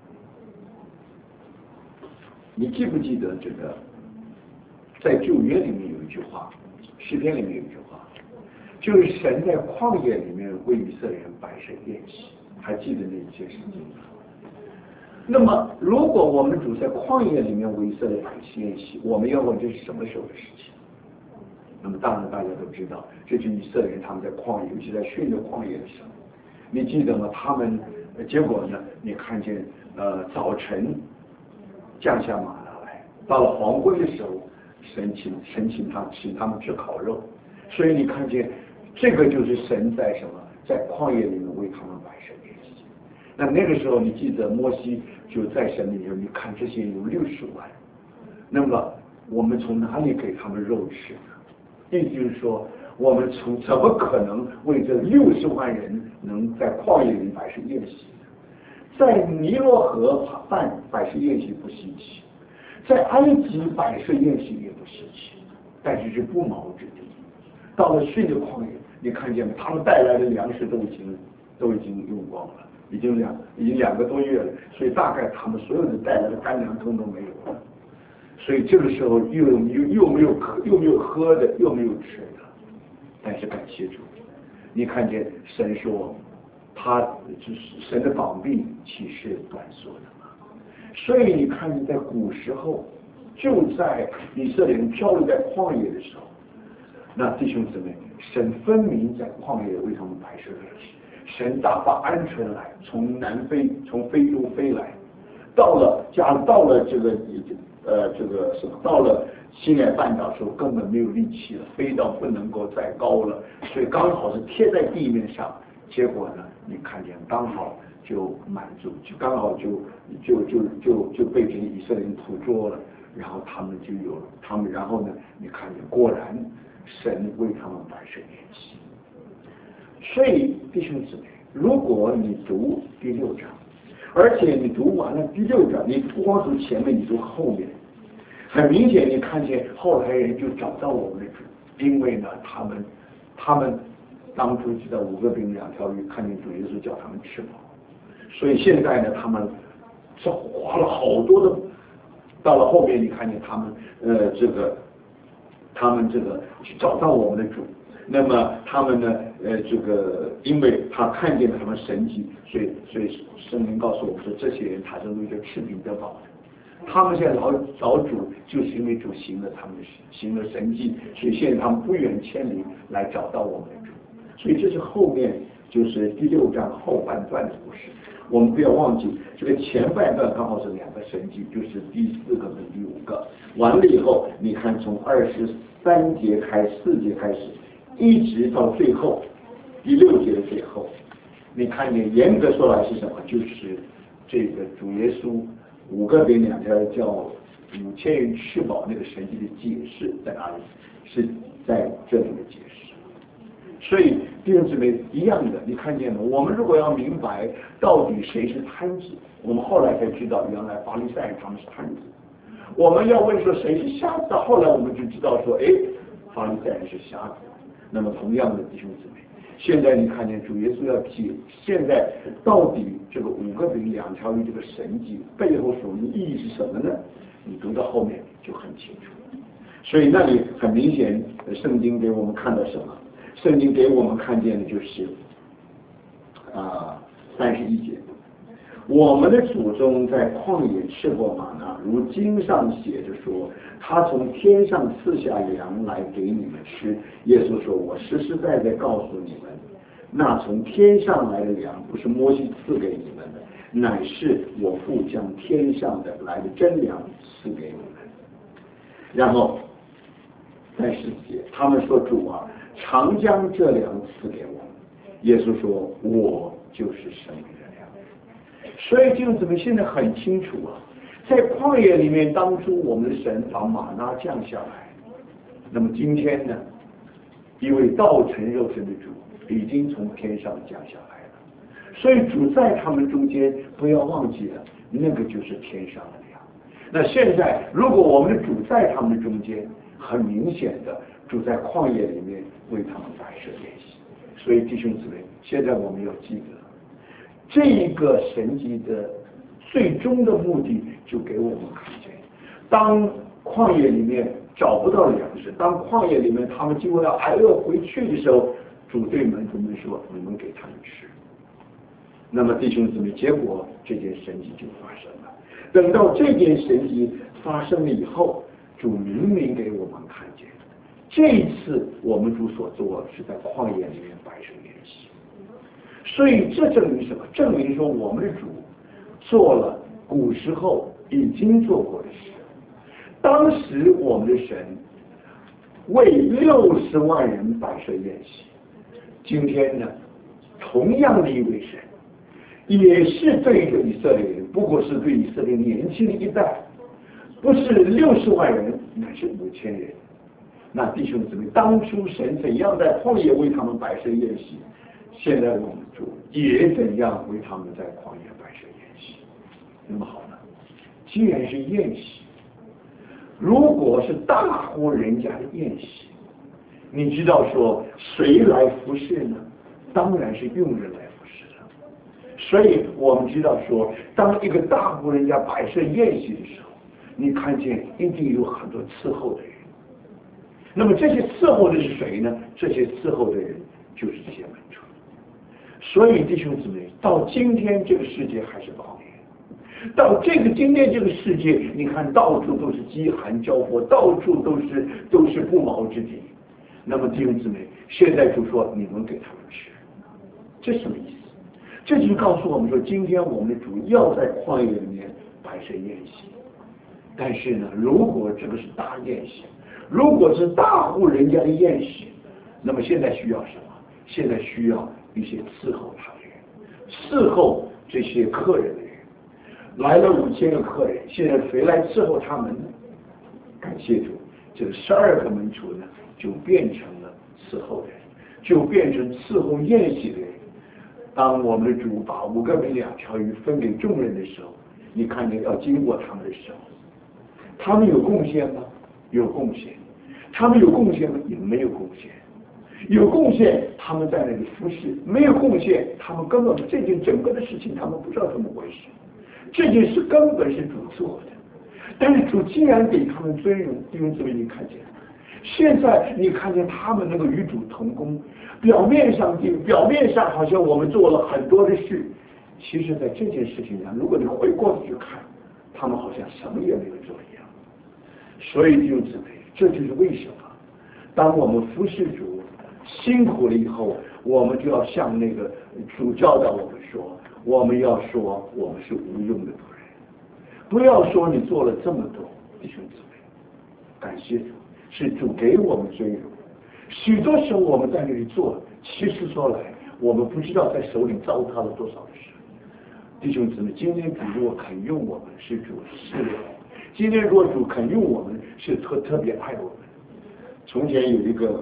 这个在旧约里面有一句话，诗篇里面有一句话，就是神在旷野里面为以色列人摆设宴席，还记得那一件事情吗？那么，如果我们主在旷野里面为以色列摆设宴席，我们要问这是什么时候的事情？那么当然大家都知道，这就是以色列人他们在旷野，尤其在训练旷野的时候，你记得吗？他们结果呢？你看见早晨降下马拿来，到了黄昏的时候，神请他们吃烤肉，所以你看见这个就是神在什么？在旷野里面为他们摆设宴席。那个时候，你记得摩西就在神里面，你看这些有60万，那么我们从哪里给他们肉吃呢？也就是说，我们怎么可能为这60万人能在旷野里摆设宴席呢？在尼罗河摆设宴席不稀奇，在埃及摆设宴席也不稀奇，但是是不毛之地。到了逊的旷野，你看见没？他们带来的粮食都已经用光了，已经2个多月了，所以大概他们所有的带来的干粮通通没有了。所以这个时候又没有喝的，又没有吃的，但是感谢主，你看见神说，他就是神的膀臂岂是短缩的吗？所以你看见在古时候，就在以色列人漂流在旷野的时候，那弟兄姊妹，神分明在旷野为他们摆设宴席，神打发鹌鹑来，从非洲飞来，到了到了西奈半岛的时候，根本没有力气了，飞到不能够再高了，所以刚好是贴在地面上。结果呢，你看见刚好就满足，就刚好就被这些以色列人捕捉了，然后他们就有了他们，然后呢，你看见果然神为他们摆设宴席。所以弟兄姊妹，如果你读第6章。而且你读完了第6章，你不光读前面，你读后面，很明显你看见后来人就找到我们的主，因为呢，他们当初知道5个饼2条鱼，看见主耶稣叫他们吃饱，所以现在呢，他们花了好多的，到了后面你看见他们去找到我们的主。那么他们呢？因为他看见了他们神迹，所以圣灵告诉我们说，这些人他是为了吃饼得饱的。他们现在找主，就是因为主行了神迹，所以现在他们不远千里来找到我们的主。所以这是后面就是第6章后半段的故事。我们不要忘记，这个前半段刚好是2个神迹，就是第4个和第5个。完了以后，你看从23节4节开始。一直到最后第6节的最后，你看见严格说来是什么？就是这个主耶稣5个饼2条叫5000人吃饱那个神迹的解释在哪里？是在这里的解释。所以弟兄姊妹一样的，你看见了？我们如果要明白到底谁是贪子，我们后来才知道原来法利赛人他们是贪子。我们要问说谁是瞎子，后来我们就知道说，法利赛人是瞎子。那么同样的弟兄姊妹，现在你看见主耶稣要解，现在到底这个5个饼2条鱼这个神迹背后属灵意义是什么呢？你读到后面就很清楚。所以那里很明显，圣经给我们看到什么？圣经给我们看见的就是31节，我们的祖宗在旷野吃过玛拿，如经上写着说，他从天上赐下粮来给你们吃。耶稣说，我实实在在告诉你们，那从天上来的粮不是摩西赐给你们的，乃是我父将天上的来的真粮赐给你们。然后在10节，他们说，主啊，常将这粮赐给我们。耶稣说，我就是生命的粮。所以弟兄姊妹现在很清楚啊，在旷野里面，当初我们的神把玛拿降下来，那么今天呢，一位道成肉身的主已经从天上降下来了。所以主在他们中间，不要忘记了，那个就是天上的粮。那现在如果我们的主在他们的中间，很明显的主在旷野里面为他们摆设宴席。 所以弟兄姊妹，现在我们要记得，这一个神迹的最终的目的，就给我们看见，当旷野里面找不到粮食，当旷野里面他们几乎要挨饿回去的时候，主对门徒们说：“你们给他们吃。”那么弟兄姊妹，结果这件神迹就发生了。等到这件神迹发生了以后，主明明给我们看见，这一次我们主所做是在旷野里面摆设筵席。所以这证明什么？证明说我们的主做了古时候已经做过的事。当时我们的神为60万人摆设宴席，今天呢，同样的一位神，也是对着以色列人，不过是对以色列年轻的一代，不是60万人，乃是5000人。那弟兄姊妹，当初神怎样在旷野为他们摆设宴席，现在我们主也怎样为他们在旷野摆设宴席。那么好了，既然是宴席，如果是大户人家的宴席，你知道说谁来服侍呢？当然是佣人来服侍了。所以我们知道说，当一个大户人家摆设宴席的时候，你看见一定有很多伺候的人。那么这些伺候的是谁呢？这些伺候的人就是这些门徒。所以弟兄姊妹，到今天这个世界还是暴虐，到今天这个世界，你看到处都是饥寒交迫，到处都是不毛之地。那么弟兄姊妹，现在就说你们给他们吃，这什么意思？这就告诉我们说，今天我们的主要在旷野里面摆设宴席。但是呢，如果这个是大宴席，如果是大户人家的宴席，那么现在需要什么？现在需要一些伺候他的人，伺候这些客人的人。来了5000个客人，现在谁来伺候他们呢？感谢主，这12个门徒呢，就变成了伺候人，就变成伺候宴席的人。当我们的主把5个饼2条鱼分给众人的时候，你看见要经过他们的时候，他们有贡献吗？有贡献。他们有贡献吗？也没有贡献。有贡献，他们在那里服侍；没有贡献，他们根本这件整个的事情他们不知道怎么回事。这件事根本是主做的，但是主既然给他们尊荣，弟兄姊妹，你看见，现在你看见他们那个与主同工，表面上好像我们做了很多的事，其实在这件事情上，如果你回过去看，他们好像什么也没有做一样。所以弟兄姊妹，这就是为什么当我们服侍主辛苦了以后，我们就要向那个主教导我们说，我们要说我们是无用的仆人，不要说你做了这么多。弟兄姊妹，感谢主，是主给我们尊荣。许多时候我们在那里做，其实说来我们不知道在手里糟蹋了多少的事。弟兄姊妹，今天主如果肯用我们，是主是的。今天如果主肯用我们，是特别爱我们。从前有一个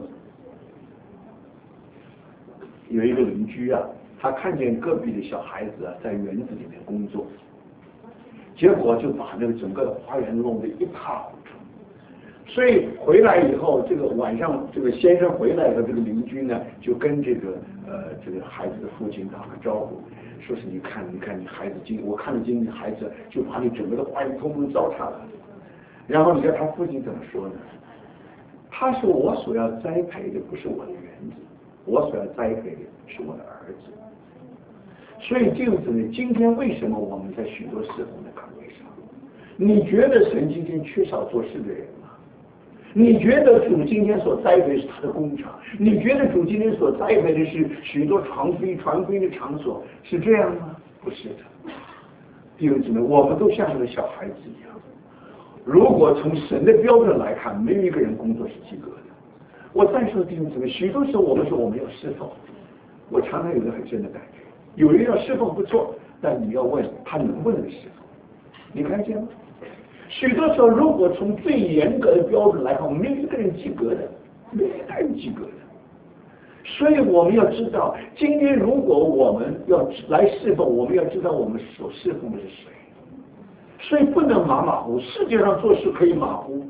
邻居啊，他看见隔壁的小孩子啊在园子里面工作，结果就把那个整个花园弄得一塌糊涂。所以回来以后，这个晚上这个先生回来了，这个邻居呢就跟这个孩子的父亲打个招呼，说是你看你孩子我看见你孩子就把你整个的花园通通糟蹋了。然后你知道他父亲怎么说呢？他说我所要栽培的不是我的园子，我所要栽培的是我的儿子。所以弟兄姊妹，今天为什么我们在许多侍奉的岗位上，你觉得神今天缺少做事的人吗？你觉得主今天所栽培是他的工厂？你觉得主今天所栽培的是许多传福音的场所？是这样吗？不是的。弟兄姊妹，我们都像那个小孩子一样，如果从神的标准来看，没有一个人工作是及格的。我再说弟兄姊妹，许多时候我们说我们要侍奉，我常常有个很深的感觉，有人要侍奉不错，但你要问他能不能侍奉，你看见吗？许多时候如果从最严格的标准来看，没有一个人及格的，没有一个人及格的。所以我们要知道，今天如果我们要来侍奉，我们要知道我们所侍奉的是谁。所以不能马马虎，世界上做事可以马虎，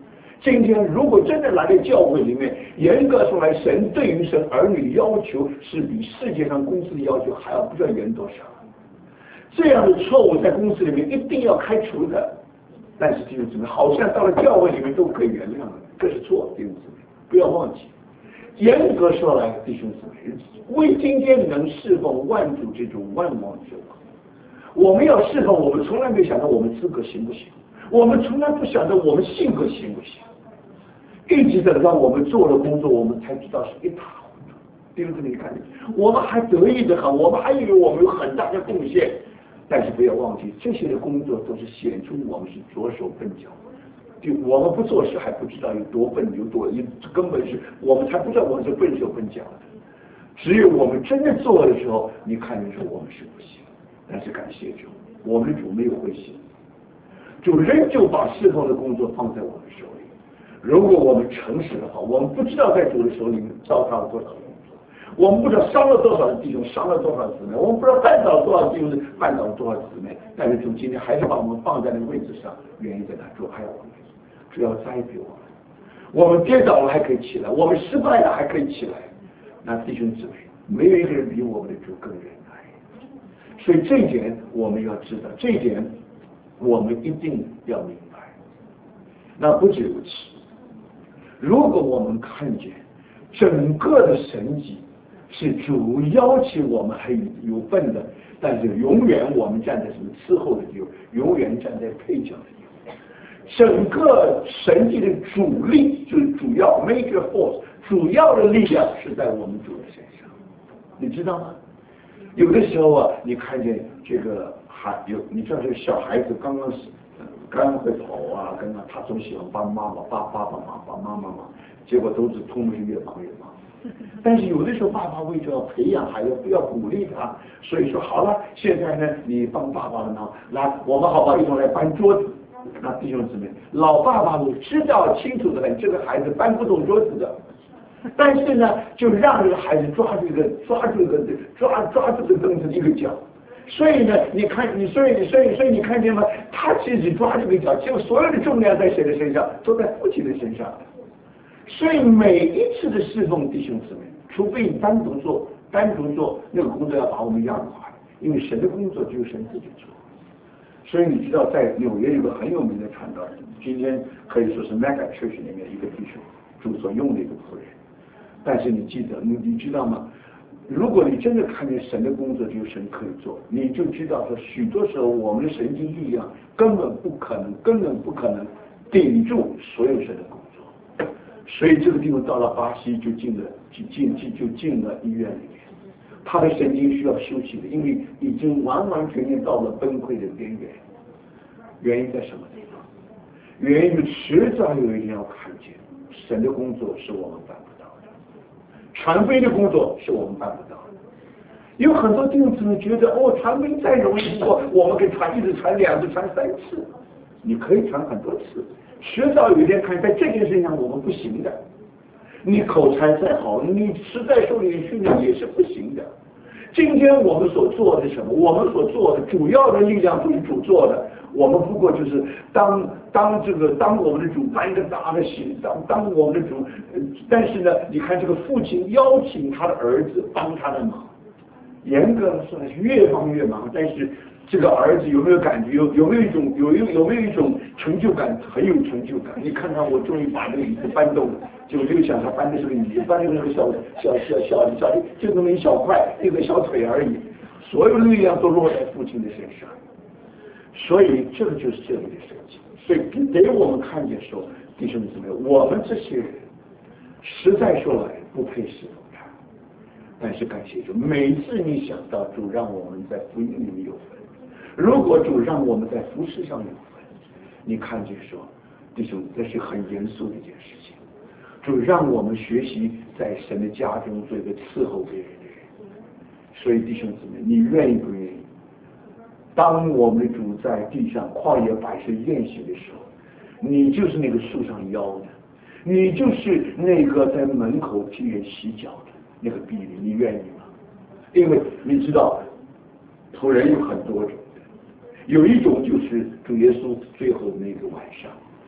今天如果真的来到教会里面，严格说来，神对于神儿女的要求是比世界上公司的要求还要不知道严多少。这样的错误在公司里面一定要开除的，但是弟兄姊妹，好像到了教会里面都可以原谅了，这是错，弟兄姊妹，不要忘记。严格说来，弟兄姊妹，为今天能侍奉万主这种万王之王，我们要侍奉，我们从来没想到我们资格行不行，我们从来不想到我们性格行不行，一直等到我们做了工作，我们才知道是一塌糊涂。弟兄姊妹，你看，我们还得意的很，我们还以为我们有很大的贡献。但是不要忘记，这些的工作都是显出我们是左手笨脚。就我们不做事还不知道有多笨，根本是我们才不知道我们是笨手笨脚的。只有我们真正做的时候，你看见说我们是不行。但是感谢主，我们的主没有灰心，主仍旧把侍奉的工作放在我们手里。如果我们诚实的话，我们不知道在主的手里面糟蹋了多少工作，我们不知道伤了多少弟兄，伤了多少姊妹，我们不知道绊倒了多少弟兄，绊倒了多少姊妹。但是主今天还是把我们放在那个位置上，原因在哪？主还要我们，主要栽培我们。我们跌倒了还可以起来，我们失败了还可以起来。那弟兄姊妹，没有一个人比我们的主更仁爱。所以这一点我们要知道，这一点我们一定要明白。那不止如此，如果我们看见整个的神迹是主邀请我们还有份的，但是永远我们站在什么伺候的地方，永远站在配角的地方。整个神迹的主力就是主要 major force， 主要的力量是在我们主的身上，你知道吗？有的时候啊，你看见这个你知道这个小孩子刚会跑啊，他总喜欢帮妈妈帮妈妈忙，结果都是通是越忙越忙。但是有的时候爸爸为了要培养孩子，不要鼓励他，所以说好了，现在呢你帮爸爸的忙，来我们好吧一同来搬桌子。那弟兄姊妹，老爸爸都知道清楚的很，这个孩子搬不动桌子的，但是呢就让这个孩子抓住这个凳子一个脚。所以呢，所以你看见吗？他自己抓这个脚，结果所有的重量在谁的身上？都在父亲的身上。所以每一次的侍奉，弟兄姊妹，除非你单独做那个工作，要把我们压垮，因为神的工作只有神自己做。所以你知道，在纽约有个很有名的传道人，今天可以说是 Mega Church 里面一个弟兄，主所用的一个仆人。但是你知道吗？如果你真的看见神的工作只有神可以做，你就知道说，许多时候我们的神经力量根本不可能顶住所有神的工作。所以这个地方到了巴西就进了医院里面，他的神经需要休息的，因为已经完全到了崩溃的边缘。原因在什么地方？原因迟早有一天要看见神的工作是我们办不到的，传福音的工作是我们办不到的。有很多弟兄姊妹觉得传福音再容易做，我们可以一直传2次传3次，你可以传很多次，迟早有一天看在这件事情上我们不行的。你口才再好，你实在受你训练也是不行的。今天我们所做的什么？我们所做的主要的力量不是主做的，我们不过就是当我们的主办一个大的喜，当我们的主，但是呢，你看这个父亲邀请他的儿子帮他的忙，严格的说越帮越忙，但是这个儿子有没有感觉？有没有一种成就感？很有成就感。你看看我终于把这个椅子搬动了，结果这个想他搬的是个椅子，搬的是个小，就那么一小块，一个小腿而已，所有的力量都落在父亲的身上。所以这个就是这里的神迹。所以给我们看见说，弟兄姊妹，我们这些人实在说来不配侍奉他，但是感谢主，每次你想到主让我们在福音里面有份，如果主让我们在服事上有份，你看见说，弟兄，这是很严肃的一件事情。主让我们学习在神的家中做一个伺候别人的人。所以弟兄姊妹，你愿意不愿意？当我们的主在地上旷野摆设宴席的时候，你就是那个树上腰的，你就是那个在门口替人洗脚的那个婢女，你愿意吗？因为你知道仆人有很多种的，有一种就是主耶稣最后那个晚上，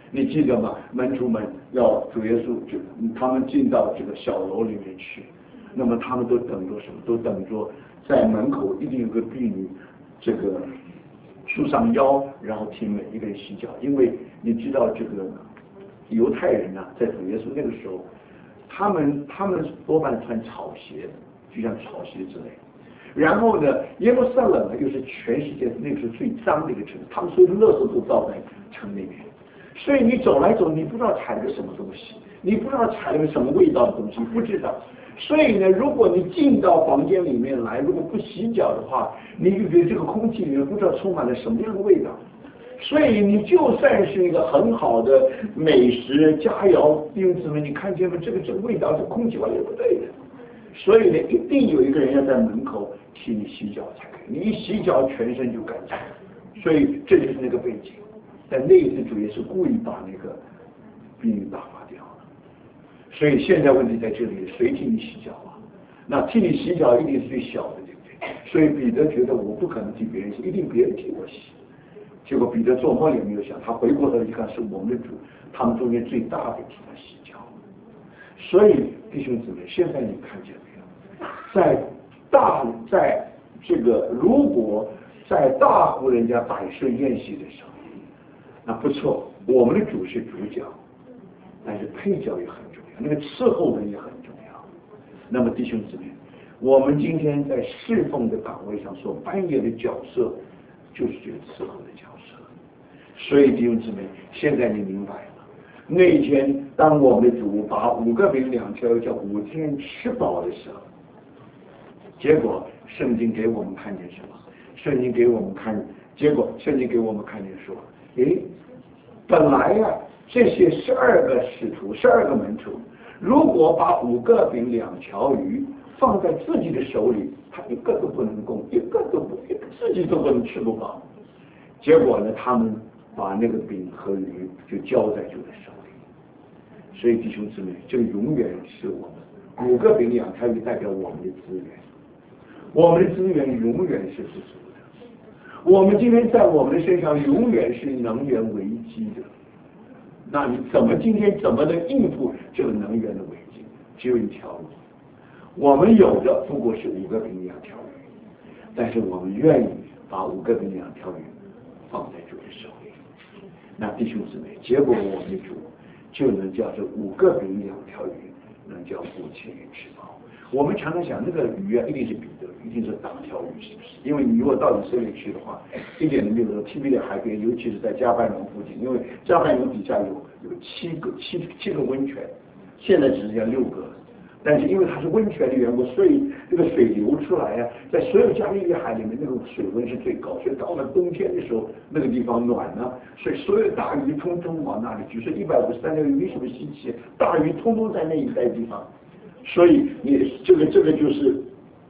你记得吗？门徒们要主耶稣就他们进到这个小楼里面去，那么他们都等着什么？都等着在门口一定有个婢女，这个束上腰，然后替每一个人洗脚。因为你知道这个犹太人啊，在主耶稣那个时候，他们多半穿草鞋，就像草鞋之类。然后呢，耶路撒冷呢又是全世界那个是最脏的一个城市，他们所有的垃圾都倒在城里面，所以你走来走，你不知道踩了个什么东西，你不知道踩了个什么味道的东西，不知道。所以呢，如果你进到房间里面来，如果不洗脚的话，你就觉得这个空气里面不知道充满了什么样的味道。所以你就算是一个很好的美食佳肴，弟兄姊妹，你看见吗？这个味道，这空气完全不对的。所以呢，一定有一个人要在门口替你洗脚才可以。你一洗脚，全身就干净。所以这就是那个背景。但那一次主耶稣故意把那个婢女打发掉了。所以现在问题在这里，谁替你洗脚啊？那替你洗脚一定是最小的，对不对？所以彼得觉得我不可能替别人洗，一定别人替我洗。结果彼得做梦也没有想，他回过头一看，是我们的主，他们中间最大的替他洗脚。所以弟兄姊妹，现在你看见没有？在这个如果在大户人家摆设宴席的时候，那不错，我们的主是主角，但是配角也很重要，那个伺候人也很重要。那么弟兄姊妹，我们今天在侍奉的岗位上所扮演的角色，就是这个伺候的角色。所以弟兄姊妹，现在你明白了。那一天，当我们的主把5个饼2条鱼叫5天吃饱的时候，结果圣经给我们看见什么？圣经给我们看，结果圣经给我们看见说，本来呀，这些12个使徒、12个门徒，如果把5个饼2条鱼放在自己的手里，他一个都不能供，自己都不能吃不饱。结果呢，他们把那个饼和鱼就交在主的手里。所以弟兄姊妹，这个永远是我们5个饼2条鱼代表我们的资源，我们的资源永远是不足的。我们今天在我们的身上永远是能源危机的。那你今天怎么能应付这个能源的危机？只有一条路，我们有的不过是5个饼2条鱼，但是我们愿意把5个饼2条鱼放在主的手里。那弟兄姊妹，结果我们的主就能叫这5个饼2条鱼能叫5000人吃饱。我们常常想，那个鱼啊，一定是彼得，一定是大条鱼，是不是？因为你如果到以色列去的话，一点都没有说提比略海边，尤其是在加拜农附近，因为加拜农底下有七个温泉，现在只剩下6个了。但是因为它是温泉的缘故，所以这个水流出来啊，在所有加利利海里面，那个水温是最高，所以到了冬天的时候，那个地方暖了，所以所有大鱼通通往那里去。所以153条鱼没什么稀奇，大鱼通通在那一带地方。所以你这个就是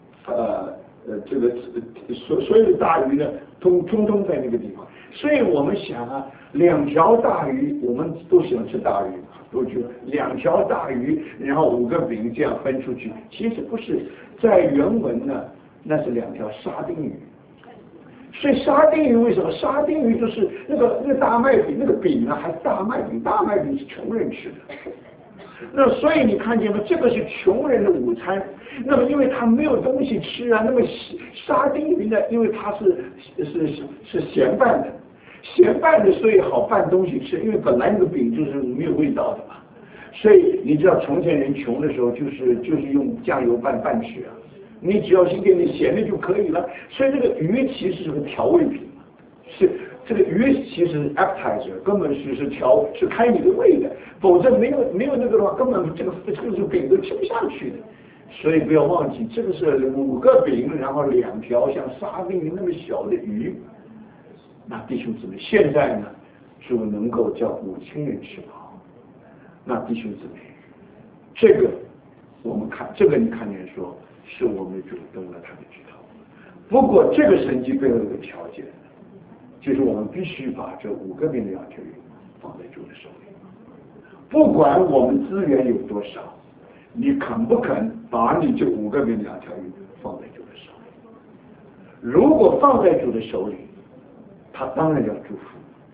所有的大鱼呢，通通在那个地方。所以我们想啊，2条大鱼，我们都喜欢吃大鱼，都觉得2条大鱼，然后5个饼这样分出去，其实不是，在原文呢，那是2条沙丁鱼。所以沙丁鱼为什么？沙丁鱼就是那个大麦饼，那个饼呢还是大麦饼，大麦饼是穷人吃的。那所以你看见吗？这个是穷人的午餐。那么因为他没有东西吃啊，那么沙丁鱼呢，因为它是咸拌的，所以好拌东西吃。因为本来那个饼就是没有味道的嘛，所以你知道从前人穷的时候就是用酱油拌吃啊，你只要是一点点咸的就可以了。所以这个鱼其实是个调味品，是。这个鱼其实是 appetizer， 根本是开你的胃的，否则没有那个的话，根本这个饼都吃不下去的。所以不要忘记，这个是5个饼，然后2条像沙丁鱼那么小的鱼。那弟兄姊妹，现在呢，主能够叫5000人吃饱。那弟兄姊妹，这个我们看，这个你看见说，是我们主动了他的指头。不过这个神迹背后有个条件。就是我们必须把这5个饼2条鱼放在主的手里，不管我们资源有多少，你肯不肯把你这5个饼2条鱼放在主的手里？如果放在主的手里，他当然要祝福；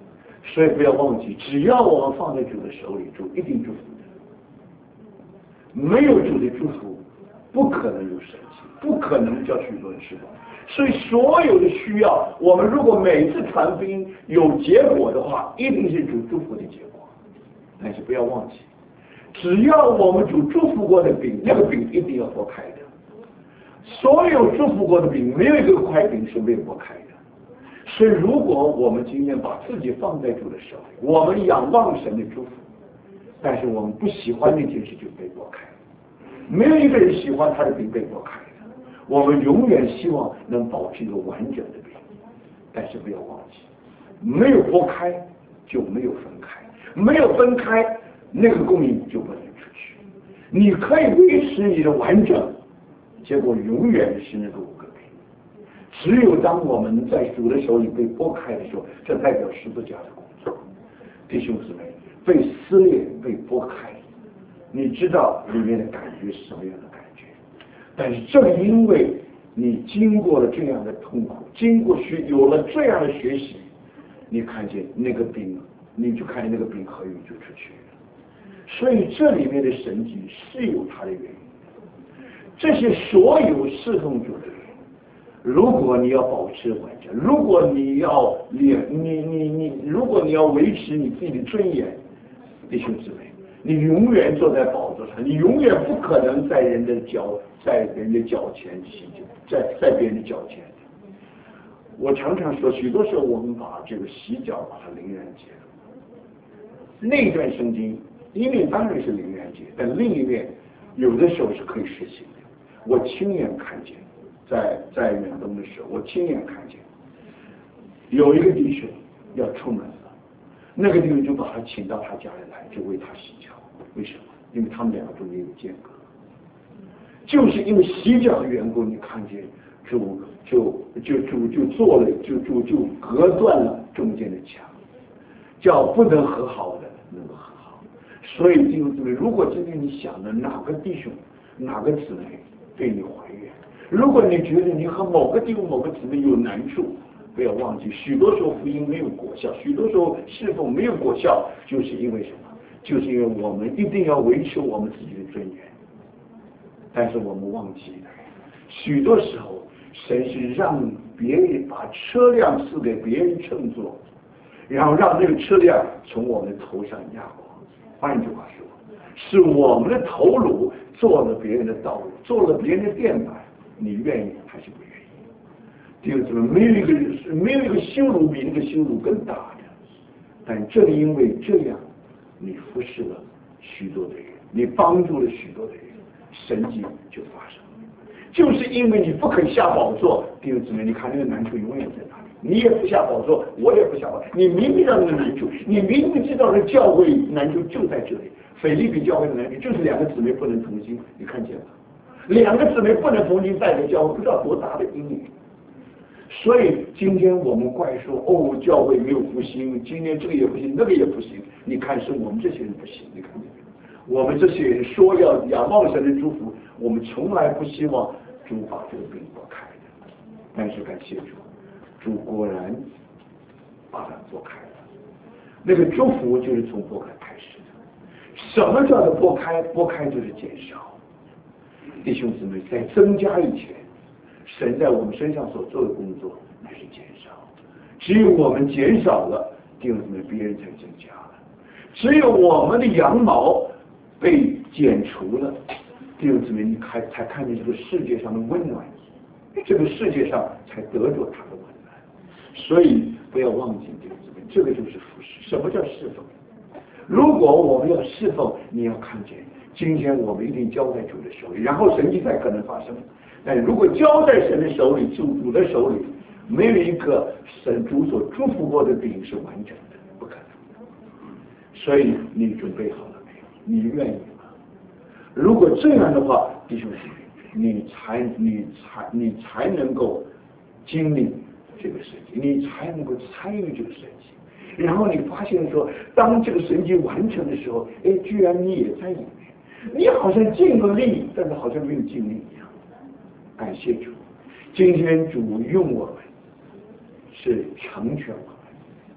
所以不要忘记，只要我们放在主的手里，主一定祝福的。没有主的祝福，不可能有神迹，不可能叫许多人吃饱。所以所有的需要，我们如果每次传福音有结果的话，一定是主祝福的结果。但是不要忘记，只要我们主祝福过的饼，那个饼一定要剥开的。所有祝福过的饼，没有一个块饼是没有剥开的。所以如果我们今天把自己放在主的手里，我们仰望神的祝福，但是我们不喜欢那件事就被剥开。没有一个人喜欢他的饼被剥开的。我们永远希望能保持一个完整的饼，但是不要忘记，没有剥开就没有分开，没有分开那个供应就不能出去。你可以维持你的完整，结果永远是那个5个饼。只有当我们在主的手里被剥开的时候，这代表十字架的工作。弟兄姊妹，被撕裂被剥开，你知道里面的感觉是什么样的感觉？但是正因为你经过了这样的痛苦，有了这样的学习，你看见那个饼，你就看见那个饼和鱼就出去了。所以这里面的神迹是有它的原因的。这些所有侍奉主的人，如果你要保持完整，如果你要如果你要维持你自己的尊严，弟兄姊妹，你永远坐在宝座上，你永远不可能在人的脚前洗脚，在别人的脚前。我常常说，许多时候我们把这个洗脚把它灵然节了。那一段圣经，一面当然是灵然节，但另一面有的时候是可以实行的。我亲眼看见，在远东的时候，我亲眼看见有一个弟兄要出门了，那个弟兄就把他请到他家里来，就为他洗脚。为什么？因为他们两个中间有间隔，就是因为洗脚的缘故，你看见主就做了，就隔断了中间的墙，叫不能和好的能够和好。所以弟兄姊妹，如果今天你想的哪个弟兄哪个姊妹对你怀怨，如果你觉得你和某个弟兄某个姊妹有难处，不要忘记，许多时候福音没有果效，许多时候侍奉没有果效，就是因为什么？就是因为我们一定要维持我们自己的尊严，但是我们忘记了，许多时候神是让别人把车辆赐给别人乘坐，然后让这个车辆从我们的头上压过。换句话说，是我们的头颅做了别人的道路，做了别人的垫板，你愿意还是不愿意？第二个，没有一个羞辱比那个羞辱更大的，但正因为这样，你服侍了许多的人，你帮助了许多的人，神迹就发生了。就是因为你不肯下宝座，弟兄姊妹，你看那个难处永远在哪里？你也不下宝座，我也不下宝座。你明明知道那个难处，你明明知道这教会难处就在这里。腓立比教会的难处就是两个姊妹不能同心，你看见了？两个姊妹不能同心带着教会，不知道多大的阴影。所以今天我们怪说哦，教会没有复兴，今天这个也不行，那个也不行。你看是我们这些人不行，你看见没有？我们这些人说要仰望神的祝福，我们从来不希望主把这个饼拨开的。但是感谢主，主果然把它拨开了。那个祝福就是从拨开开始的。什么叫做拨开？拨开就是减少。弟兄姊妹，在增加以前，神在我们身上所做的工作乃是减少。只有我们减少了，弟兄姊妹，别人才增加了。只有我们的羊毛被剪除了，弟兄姊妹，你才看见这个世界上的温暖，这个世界上才得着它的温暖。所以不要忘记，弟兄姊妹，这个就是服侍。什么叫侍奉？如果我们要侍奉，你要看见今天我们一定交在主的手里，然后神迹才可能发生。但如果交在神的手里，主的手里，没有一个神主所祝福过的饼是完整的，不可能。所以你准备好了没有？你愿意吗？如果这样的话，弟兄姊妹，你才能够经历这个神迹，你才能够参与这个神迹。然后你发现说，当这个神迹完成的时候，哎，居然你也在里面，你好像尽了力，但是好像没有尽力一样。感谢主，今天主用我们是成全我们，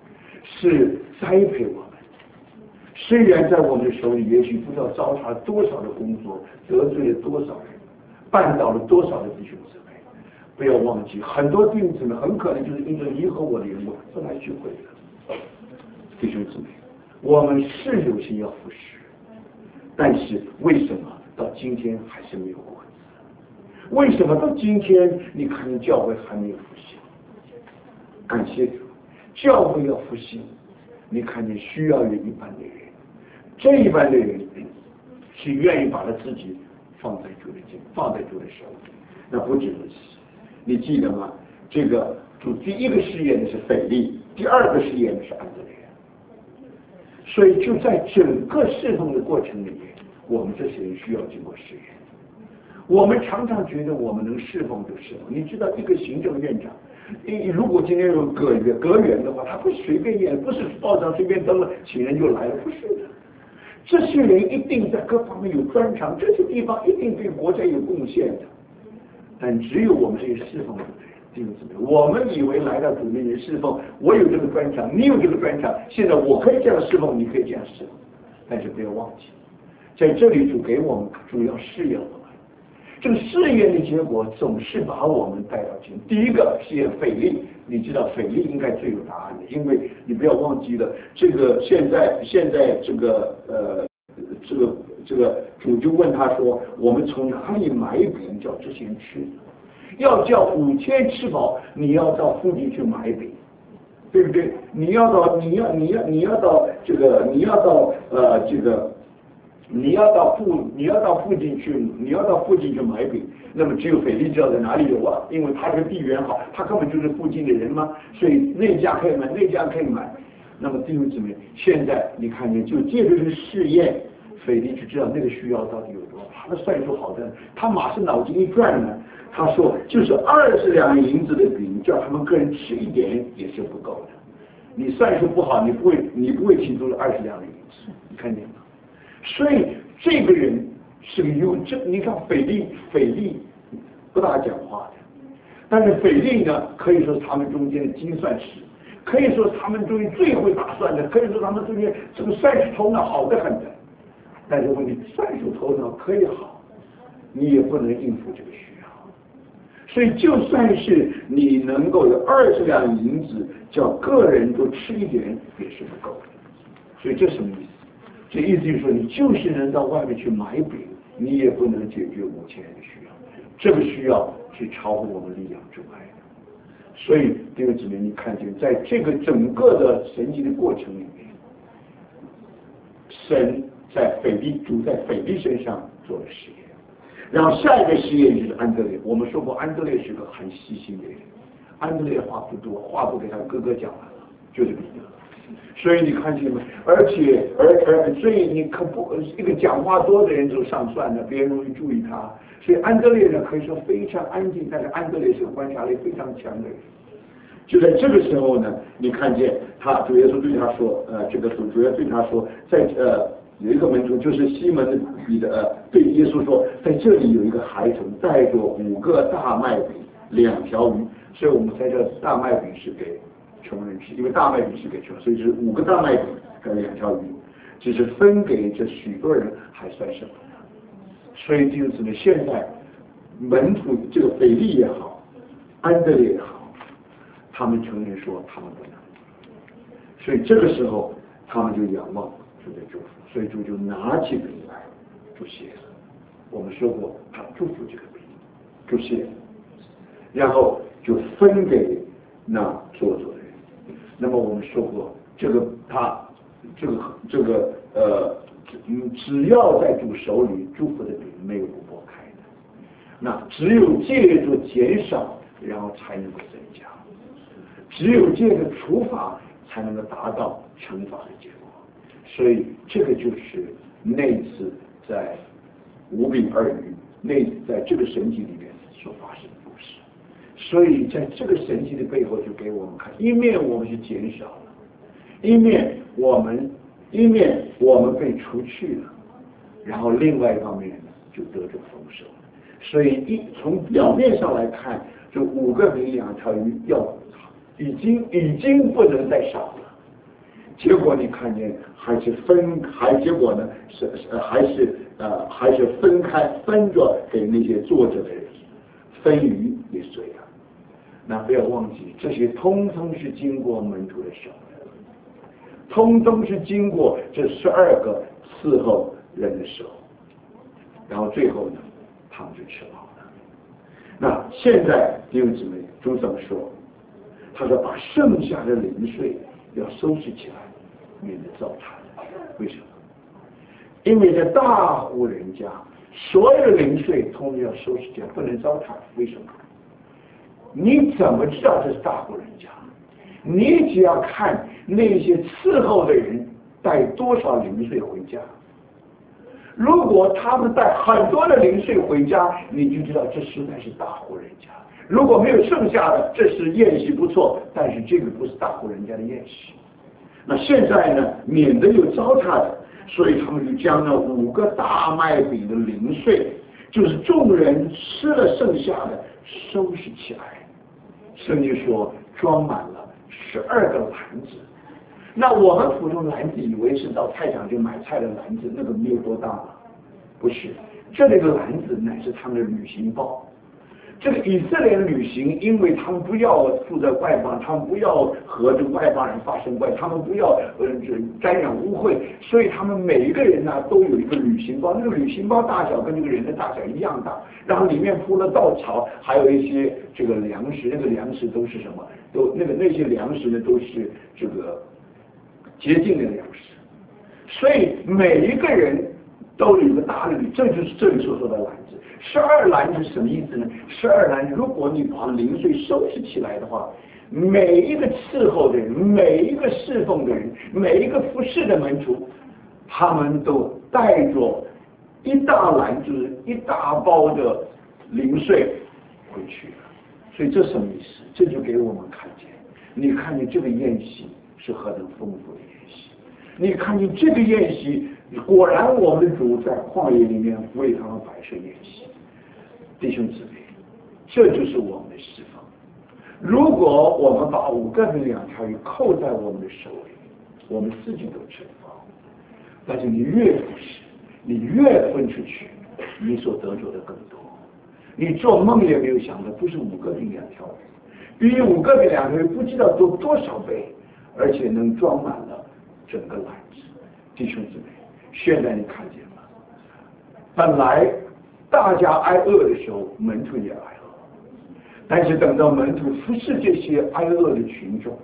是栽培我们。虽然在我们的手里，也许不知道糟蹋了多少的工作，得罪了多少人，绊倒了多少的弟兄姊妹。不要忘记，很多弟兄姊妹很可能就是因着你和我的缘故后来聚会了。弟兄姊妹，我们是有心要服侍，但是为什么到今天还是没有果子？为什么到今天你看见教会还没有复兴？感谢主，教会要复兴，你看见需要有一般的人，这一般的人是愿意把他自己放在主的手里。那不止如此，你记得吗？这个主第一个试验的是腓力，第二个试验的是安德烈。所以就在整个侍奉的过程里面，我们这些人需要经过试验。我们常常觉得我们能侍奉就侍奉。你知道，一个行政院长，如果今天有阁员的话，他不随便演，不是报上随便登了，请人就来了，不是的。这些人一定在各方面有专长，这些地方一定对国家有贡献的。但只有我们这些侍奉主的人，弟兄姊妹，我们以为来到主面前侍奉，我有这个专长，你有这个专长，现在我可以这样侍奉，你可以这样侍奉。但是不要忘记，在这里主给我们主要试验我们。这个试验的结果总是把我们带到前。第一个试验腓力，你知道腓力应该最有答案的，因为你不要忘记了，这个现在这个主就问他说，我们从哪里买饼叫这些人吃？要叫5000吃饱，你要到附近去买饼，对不对？你要到附近去买饼，那么只有腓力知道在哪里有啊，因为他这个地缘好，他根本就是附近的人嘛，所以那家可以买，那家可以买。那么弟兄姊妹，现在你看见就借着这个试验，腓力就知道那个需要到底有多少，他的算术好的，他马上脑筋一转呢，他说就是20两银子的饼，叫他们个人吃一点也是不够的。你算术不好，你不会提出了20两银子，你看见吗？所以这个人是你看腓力不大讲话的，但是腓力呢，可以说是他们中间的精算师，可以说他们中间最会打算的，可以说他们中间这个算术头脑好得很的。但是问题，算术头脑可以好，你也不能应付这个需要。所以就算是你能够有20两银子，叫个人都吃一点也是不够的。所以这什么意思？这意思就是说，你就是能到外面去买饼，你也不能解决5000人的需要。这个需要是超乎我们力量之外的。所以弟兄姊妹，你看见在这个整个的神迹的过程里面，神主在腓力身上做了实验。然后下一个实验就是安德烈。我们说过，安德烈是个很细心的人。安德烈话不多，话不给他哥哥讲完了，就是彼得。所以你看见吗？所以你可不一个讲话多的人就上算了，别人容易注意他。所以安德烈呢，可以说非常安静，但是安德烈是个观察力非常强的人。就在这个时候呢，你看见主耶稣对他说，主耶稣对他说，有一个门徒就是西门彼得，对耶稣说，在这里有一个孩童带着5个大麦饼2条鱼，所以我们才叫大麦饼是给穷人吃，因为大麦饼是给穷人，所以是5个大麦饼跟2条鱼，只是分给这许多人还算什么呢？所以弟兄姊妹，现在门徒这个腓力也好，安德烈也好，他们承认说他们不能，所以这个时候他们就仰望主的祝福，所以主就拿起饼来，主谢了。我们说过，他祝福这个饼，主谢了，然后就分给那做的人。那么我们说过，只要在主手里，祝福的饼没有不拨开的。那只有借着减少，然后才能够增加。只有借着除法，才能够达到乘法的结果。所以这个就是那次在5饼2鱼，在这个神迹里面所发生的故事。所以在这个神迹的背后，就给我们看，一面我们是减少了，一面我们被除去了，然后另外一方面就得着丰收。所以从表面上来看，就5个饼2条鱼已经不能再少了， 结果你看见结果呢还是分着给那些坐着的人，分鱼也碎了。那不要忘记，这些通通是经过门徒的手的，通通是经过这12个伺候人的手，然后最后呢，他们就吃饱了。那现在弟兄姊妹，主怎么说？他说把剩下的零碎要收拾起来，免得糟蹋。为什么？因为这大户人家所有的零碎通通要收拾起来，不能糟蹋。为什么？你怎么知道这是大户人家？你只要看那些伺候的人带多少零碎回家。如果他们带很多的零碎回家，你就知道这实在是大户人家。如果没有剩下的，这是宴席不错，但是这个不是大户人家的宴席。那现在呢，免得有糟蹋的，所以他们就将那5个大麦饼的零碎，就是众人吃了剩下的，收拾起来。圣经说装满了12个篮子。那我们普通篮子以为是到菜场去买菜的篮子，那个没有多大嘛？不是，这里的篮子乃是他们的旅行包。这个以色列旅行，因为他们不要住在外邦，他们不要和这外邦人发生关系，他们不要沾染污秽，所以他们每一个人呢都有一个旅行包，那个旅行包大小跟这个人的大小一样大，然后里面铺了稻草，还有一些这个粮食，那个粮食都是什么？那些粮食呢都是这个洁净的粮食，所以每一个人都有一个大的，这就是这里所说的篮子。12篮是什么意思呢？12篮，如果你把零碎收拾起来的话，每一个伺候的人，每一个侍奉的人，每一个服侍的门徒，他们都带着一大篮，就是一大包的零碎回去了。所以这什么意思？这就给我们看见，你看见这个宴席是何等丰富的宴席，你看见这个宴席，果然我们的主在旷野里面为他们摆设宴席。弟兄姊妹，这就是我们的释放。如果我们把5个饼2条鱼扣在我们的手里，我们自己都吃不饱。但是你越服侍，你越分出去，你所得着的更多。你做梦也没有想到，不是5个饼2条鱼，比5个饼2条鱼不知道多少倍，而且能装满了整个篮子。弟兄姊妹，现在你看见了，本来大家挨饿的时候，门徒也挨饿，但是等到门徒服侍这些挨饿的群众，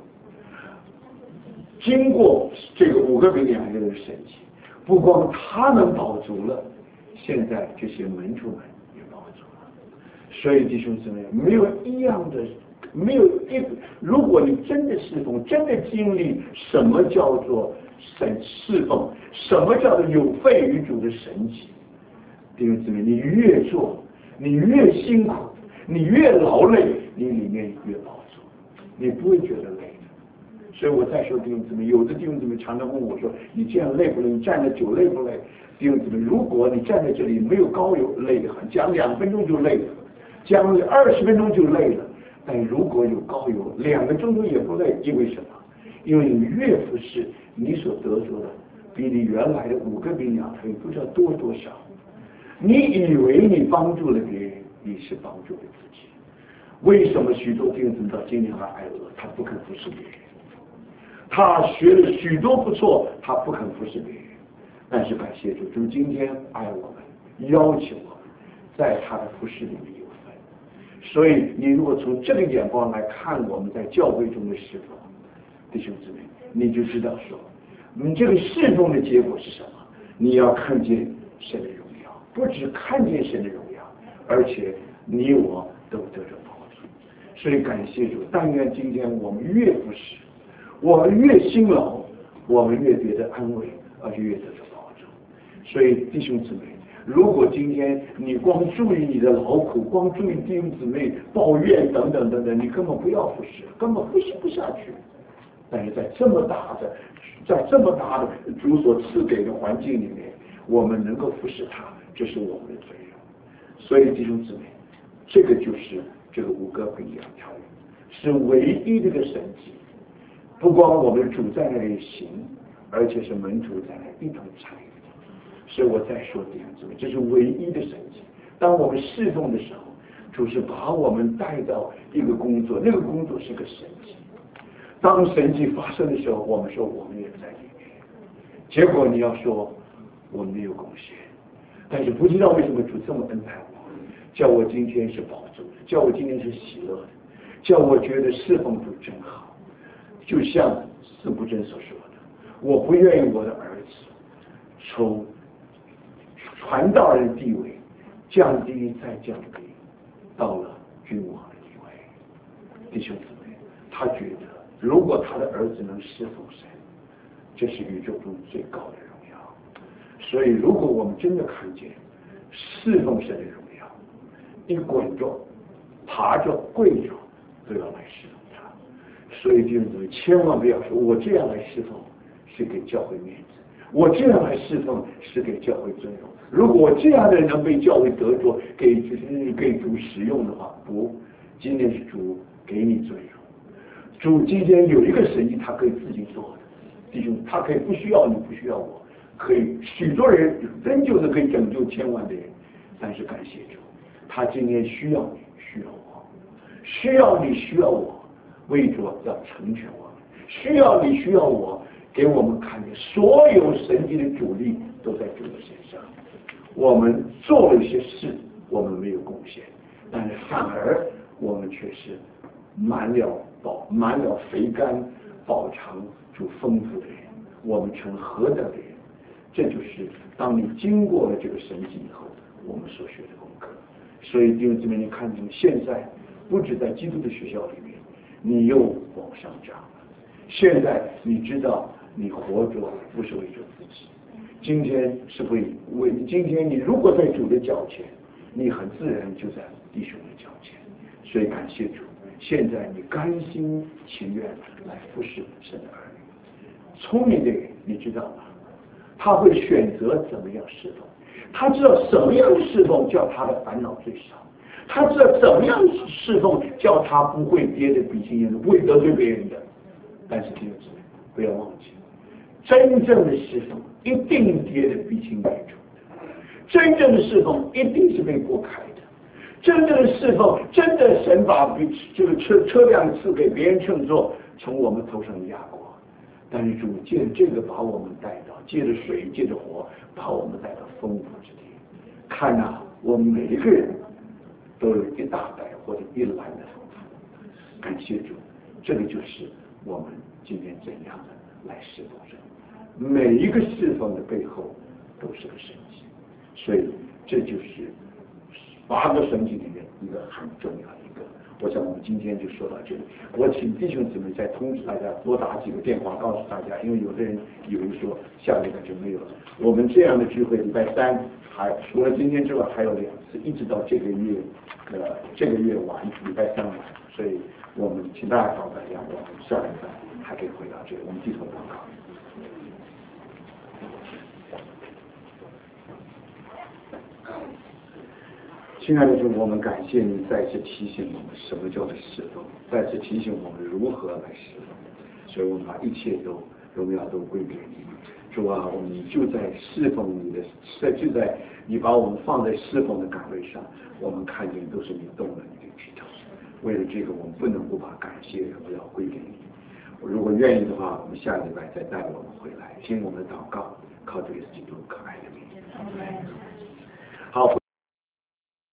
经过这个5个饼2条鱼的神迹，不光他们饱足了，现在这些门徒们也饱足了。所以弟兄姊妹，没有一样的，没有一个，如果你真的侍奉，真的经历什么叫做侍奉，什么叫做有费于主的神迹，弟兄姊妹，你越做，你越辛苦，你越劳累，你里面越饱足，你不会觉得累的。所以我再说弟兄姊妹，有的弟兄姊妹常常问我说，你这样累不累？你站得久累不累？弟兄姊妹，如果你站在这里没有高油，累得很，讲2分钟就累了，讲20分钟就累了。但如果有高油，2个钟头也不累，因为什么？因为你越服侍，你所得着的比你原来的5个饼2条鱼不知道多少。你以为你帮助了别人，你是帮助了自己。为什么许多弟兄姊妹到今天还挨饿？他不肯服侍别人，他学了许多不错，他不肯服侍别人。但是感谢主，主今天爱我们，邀请我们在他的服侍里面有份。所以你如果从这个眼光来看我们在教会中的侍奉，弟兄姊妹，你就知道说，你这个侍奉的结果是什么？你要看见神的荣耀，不只看见神的荣耀，而且你我都得着帮助。所以感谢主，但愿今天我们越服侍，我们越辛劳，我们越觉得安慰，而且越得着帮助。所以弟兄姊妹，如果今天你光注意你的劳苦，光注意弟兄姊妹抱怨等等等等，你根本不要服侍，根本服侍不下去。但是在这么大的主所赐给的环境里面，我们能够服侍他，这是我们的责任。所以弟兄姊妹，这个就是这个5个饼2条鱼，是唯一的一个神迹， 不光我们主在那里行，而且是门徒在那里一同参与。所以我再说弟兄姊妹，这是唯一的神迹。当我们侍奉的时候，主是把我们带到一个工作，那个工作是个神迹。当神迹发生的时候，我们说我们也在里面。结果你要说我们没有贡献，但是不知道为什么主这么恩待我，叫我今天是饱足的，叫我今天是喜乐的，叫我觉得侍奉主真好。就像司布真所说的，我不愿意我的儿子从传道人地位降低再降低到了君王的地位。弟兄姊妹，他觉得如果他的儿子能侍奉神，这是宇宙中最高的荣耀。所以如果我们真的看见侍奉神的荣耀，你滚着爬着跪着都要来侍奉他。所以弟兄姊妹，千万不要说我这样来侍奉是给教会面子，我这样来侍奉是给教会尊荣。如果我这样的人能被教会得着，给主使用的话，不，今天是主给你尊荣。主今天有一个神迹，他可以自己做的，弟兄，他可以不需要你，不需要我，可以许多人真就是可以拯救千万的人。但是感谢主，他今天需要你，需要我，需要你，需要我，为着要成全我们，需要你，需要我，给我们看见所有神迹的主力都在主的身上。我们做了一些事，我们没有贡献，但是反而我们却是满了肥甘，饱尝主丰富的人。我们成何等的人？这就是当你经过了这个神迹以后，我们所学的功课。所以弟兄姊妹，你看见现在不止在基督的学校里面，你又往上涨了。现在你知道你活着不是为着自己，今天是为今天你如果在主的脚前，你很自然就在弟兄的脚前。所以感谢主，现在你甘心情愿来服侍神的儿女。聪明的人你知道吗？他会选择怎么样侍奉，他知道什么样侍奉叫他的烦恼最少，他知道怎么样侍奉叫他不会跌得鼻青脸肿，不会得罪别人的。但是弟兄姊妹，不要忘记，真正的侍奉一定跌得鼻青脸肿的，真正的侍奉一定是被拨开的，真正的侍奉，真的神把这个车辆赐给别人乘坐，从我们头上压过。但是主借着这个把我们带到，借着水，借着火，把我们带到丰富之地。看啊，我们每一个人都有一大袋或者一篮的丰富。感谢主，这个就是我们今天怎样的来侍奉神。每一个侍奉的背后都是个神迹，所以这就是8个神迹里面一个很重要的一个。我想我们今天就说到这里。我请弟兄姊妹再通知大家多打几个电话，告诉大家，因为有的人以为说下礼拜就没有了。我们这样的聚会，礼拜3还除了今天之外还有2次，一直到这个月晚，礼拜3晚。所以我们请大家告诉大家，我们下礼拜还可以回到这里。我们低头祷告。亲爱的主，我们感谢你再次提醒我们什么叫做侍奉，再次提醒我们如何来侍奉。所以我们把一切都荣耀都归给你。主啊，我们就在侍奉你的，就在你把我们放在侍奉的岗位上，我们看见都是你动了你的指头。为了这个，我们不能不把感谢荣耀归给你。如果愿意的话，我们下礼拜再带我们回来听我们的祷告，靠主耶稣基督可爱的名。好。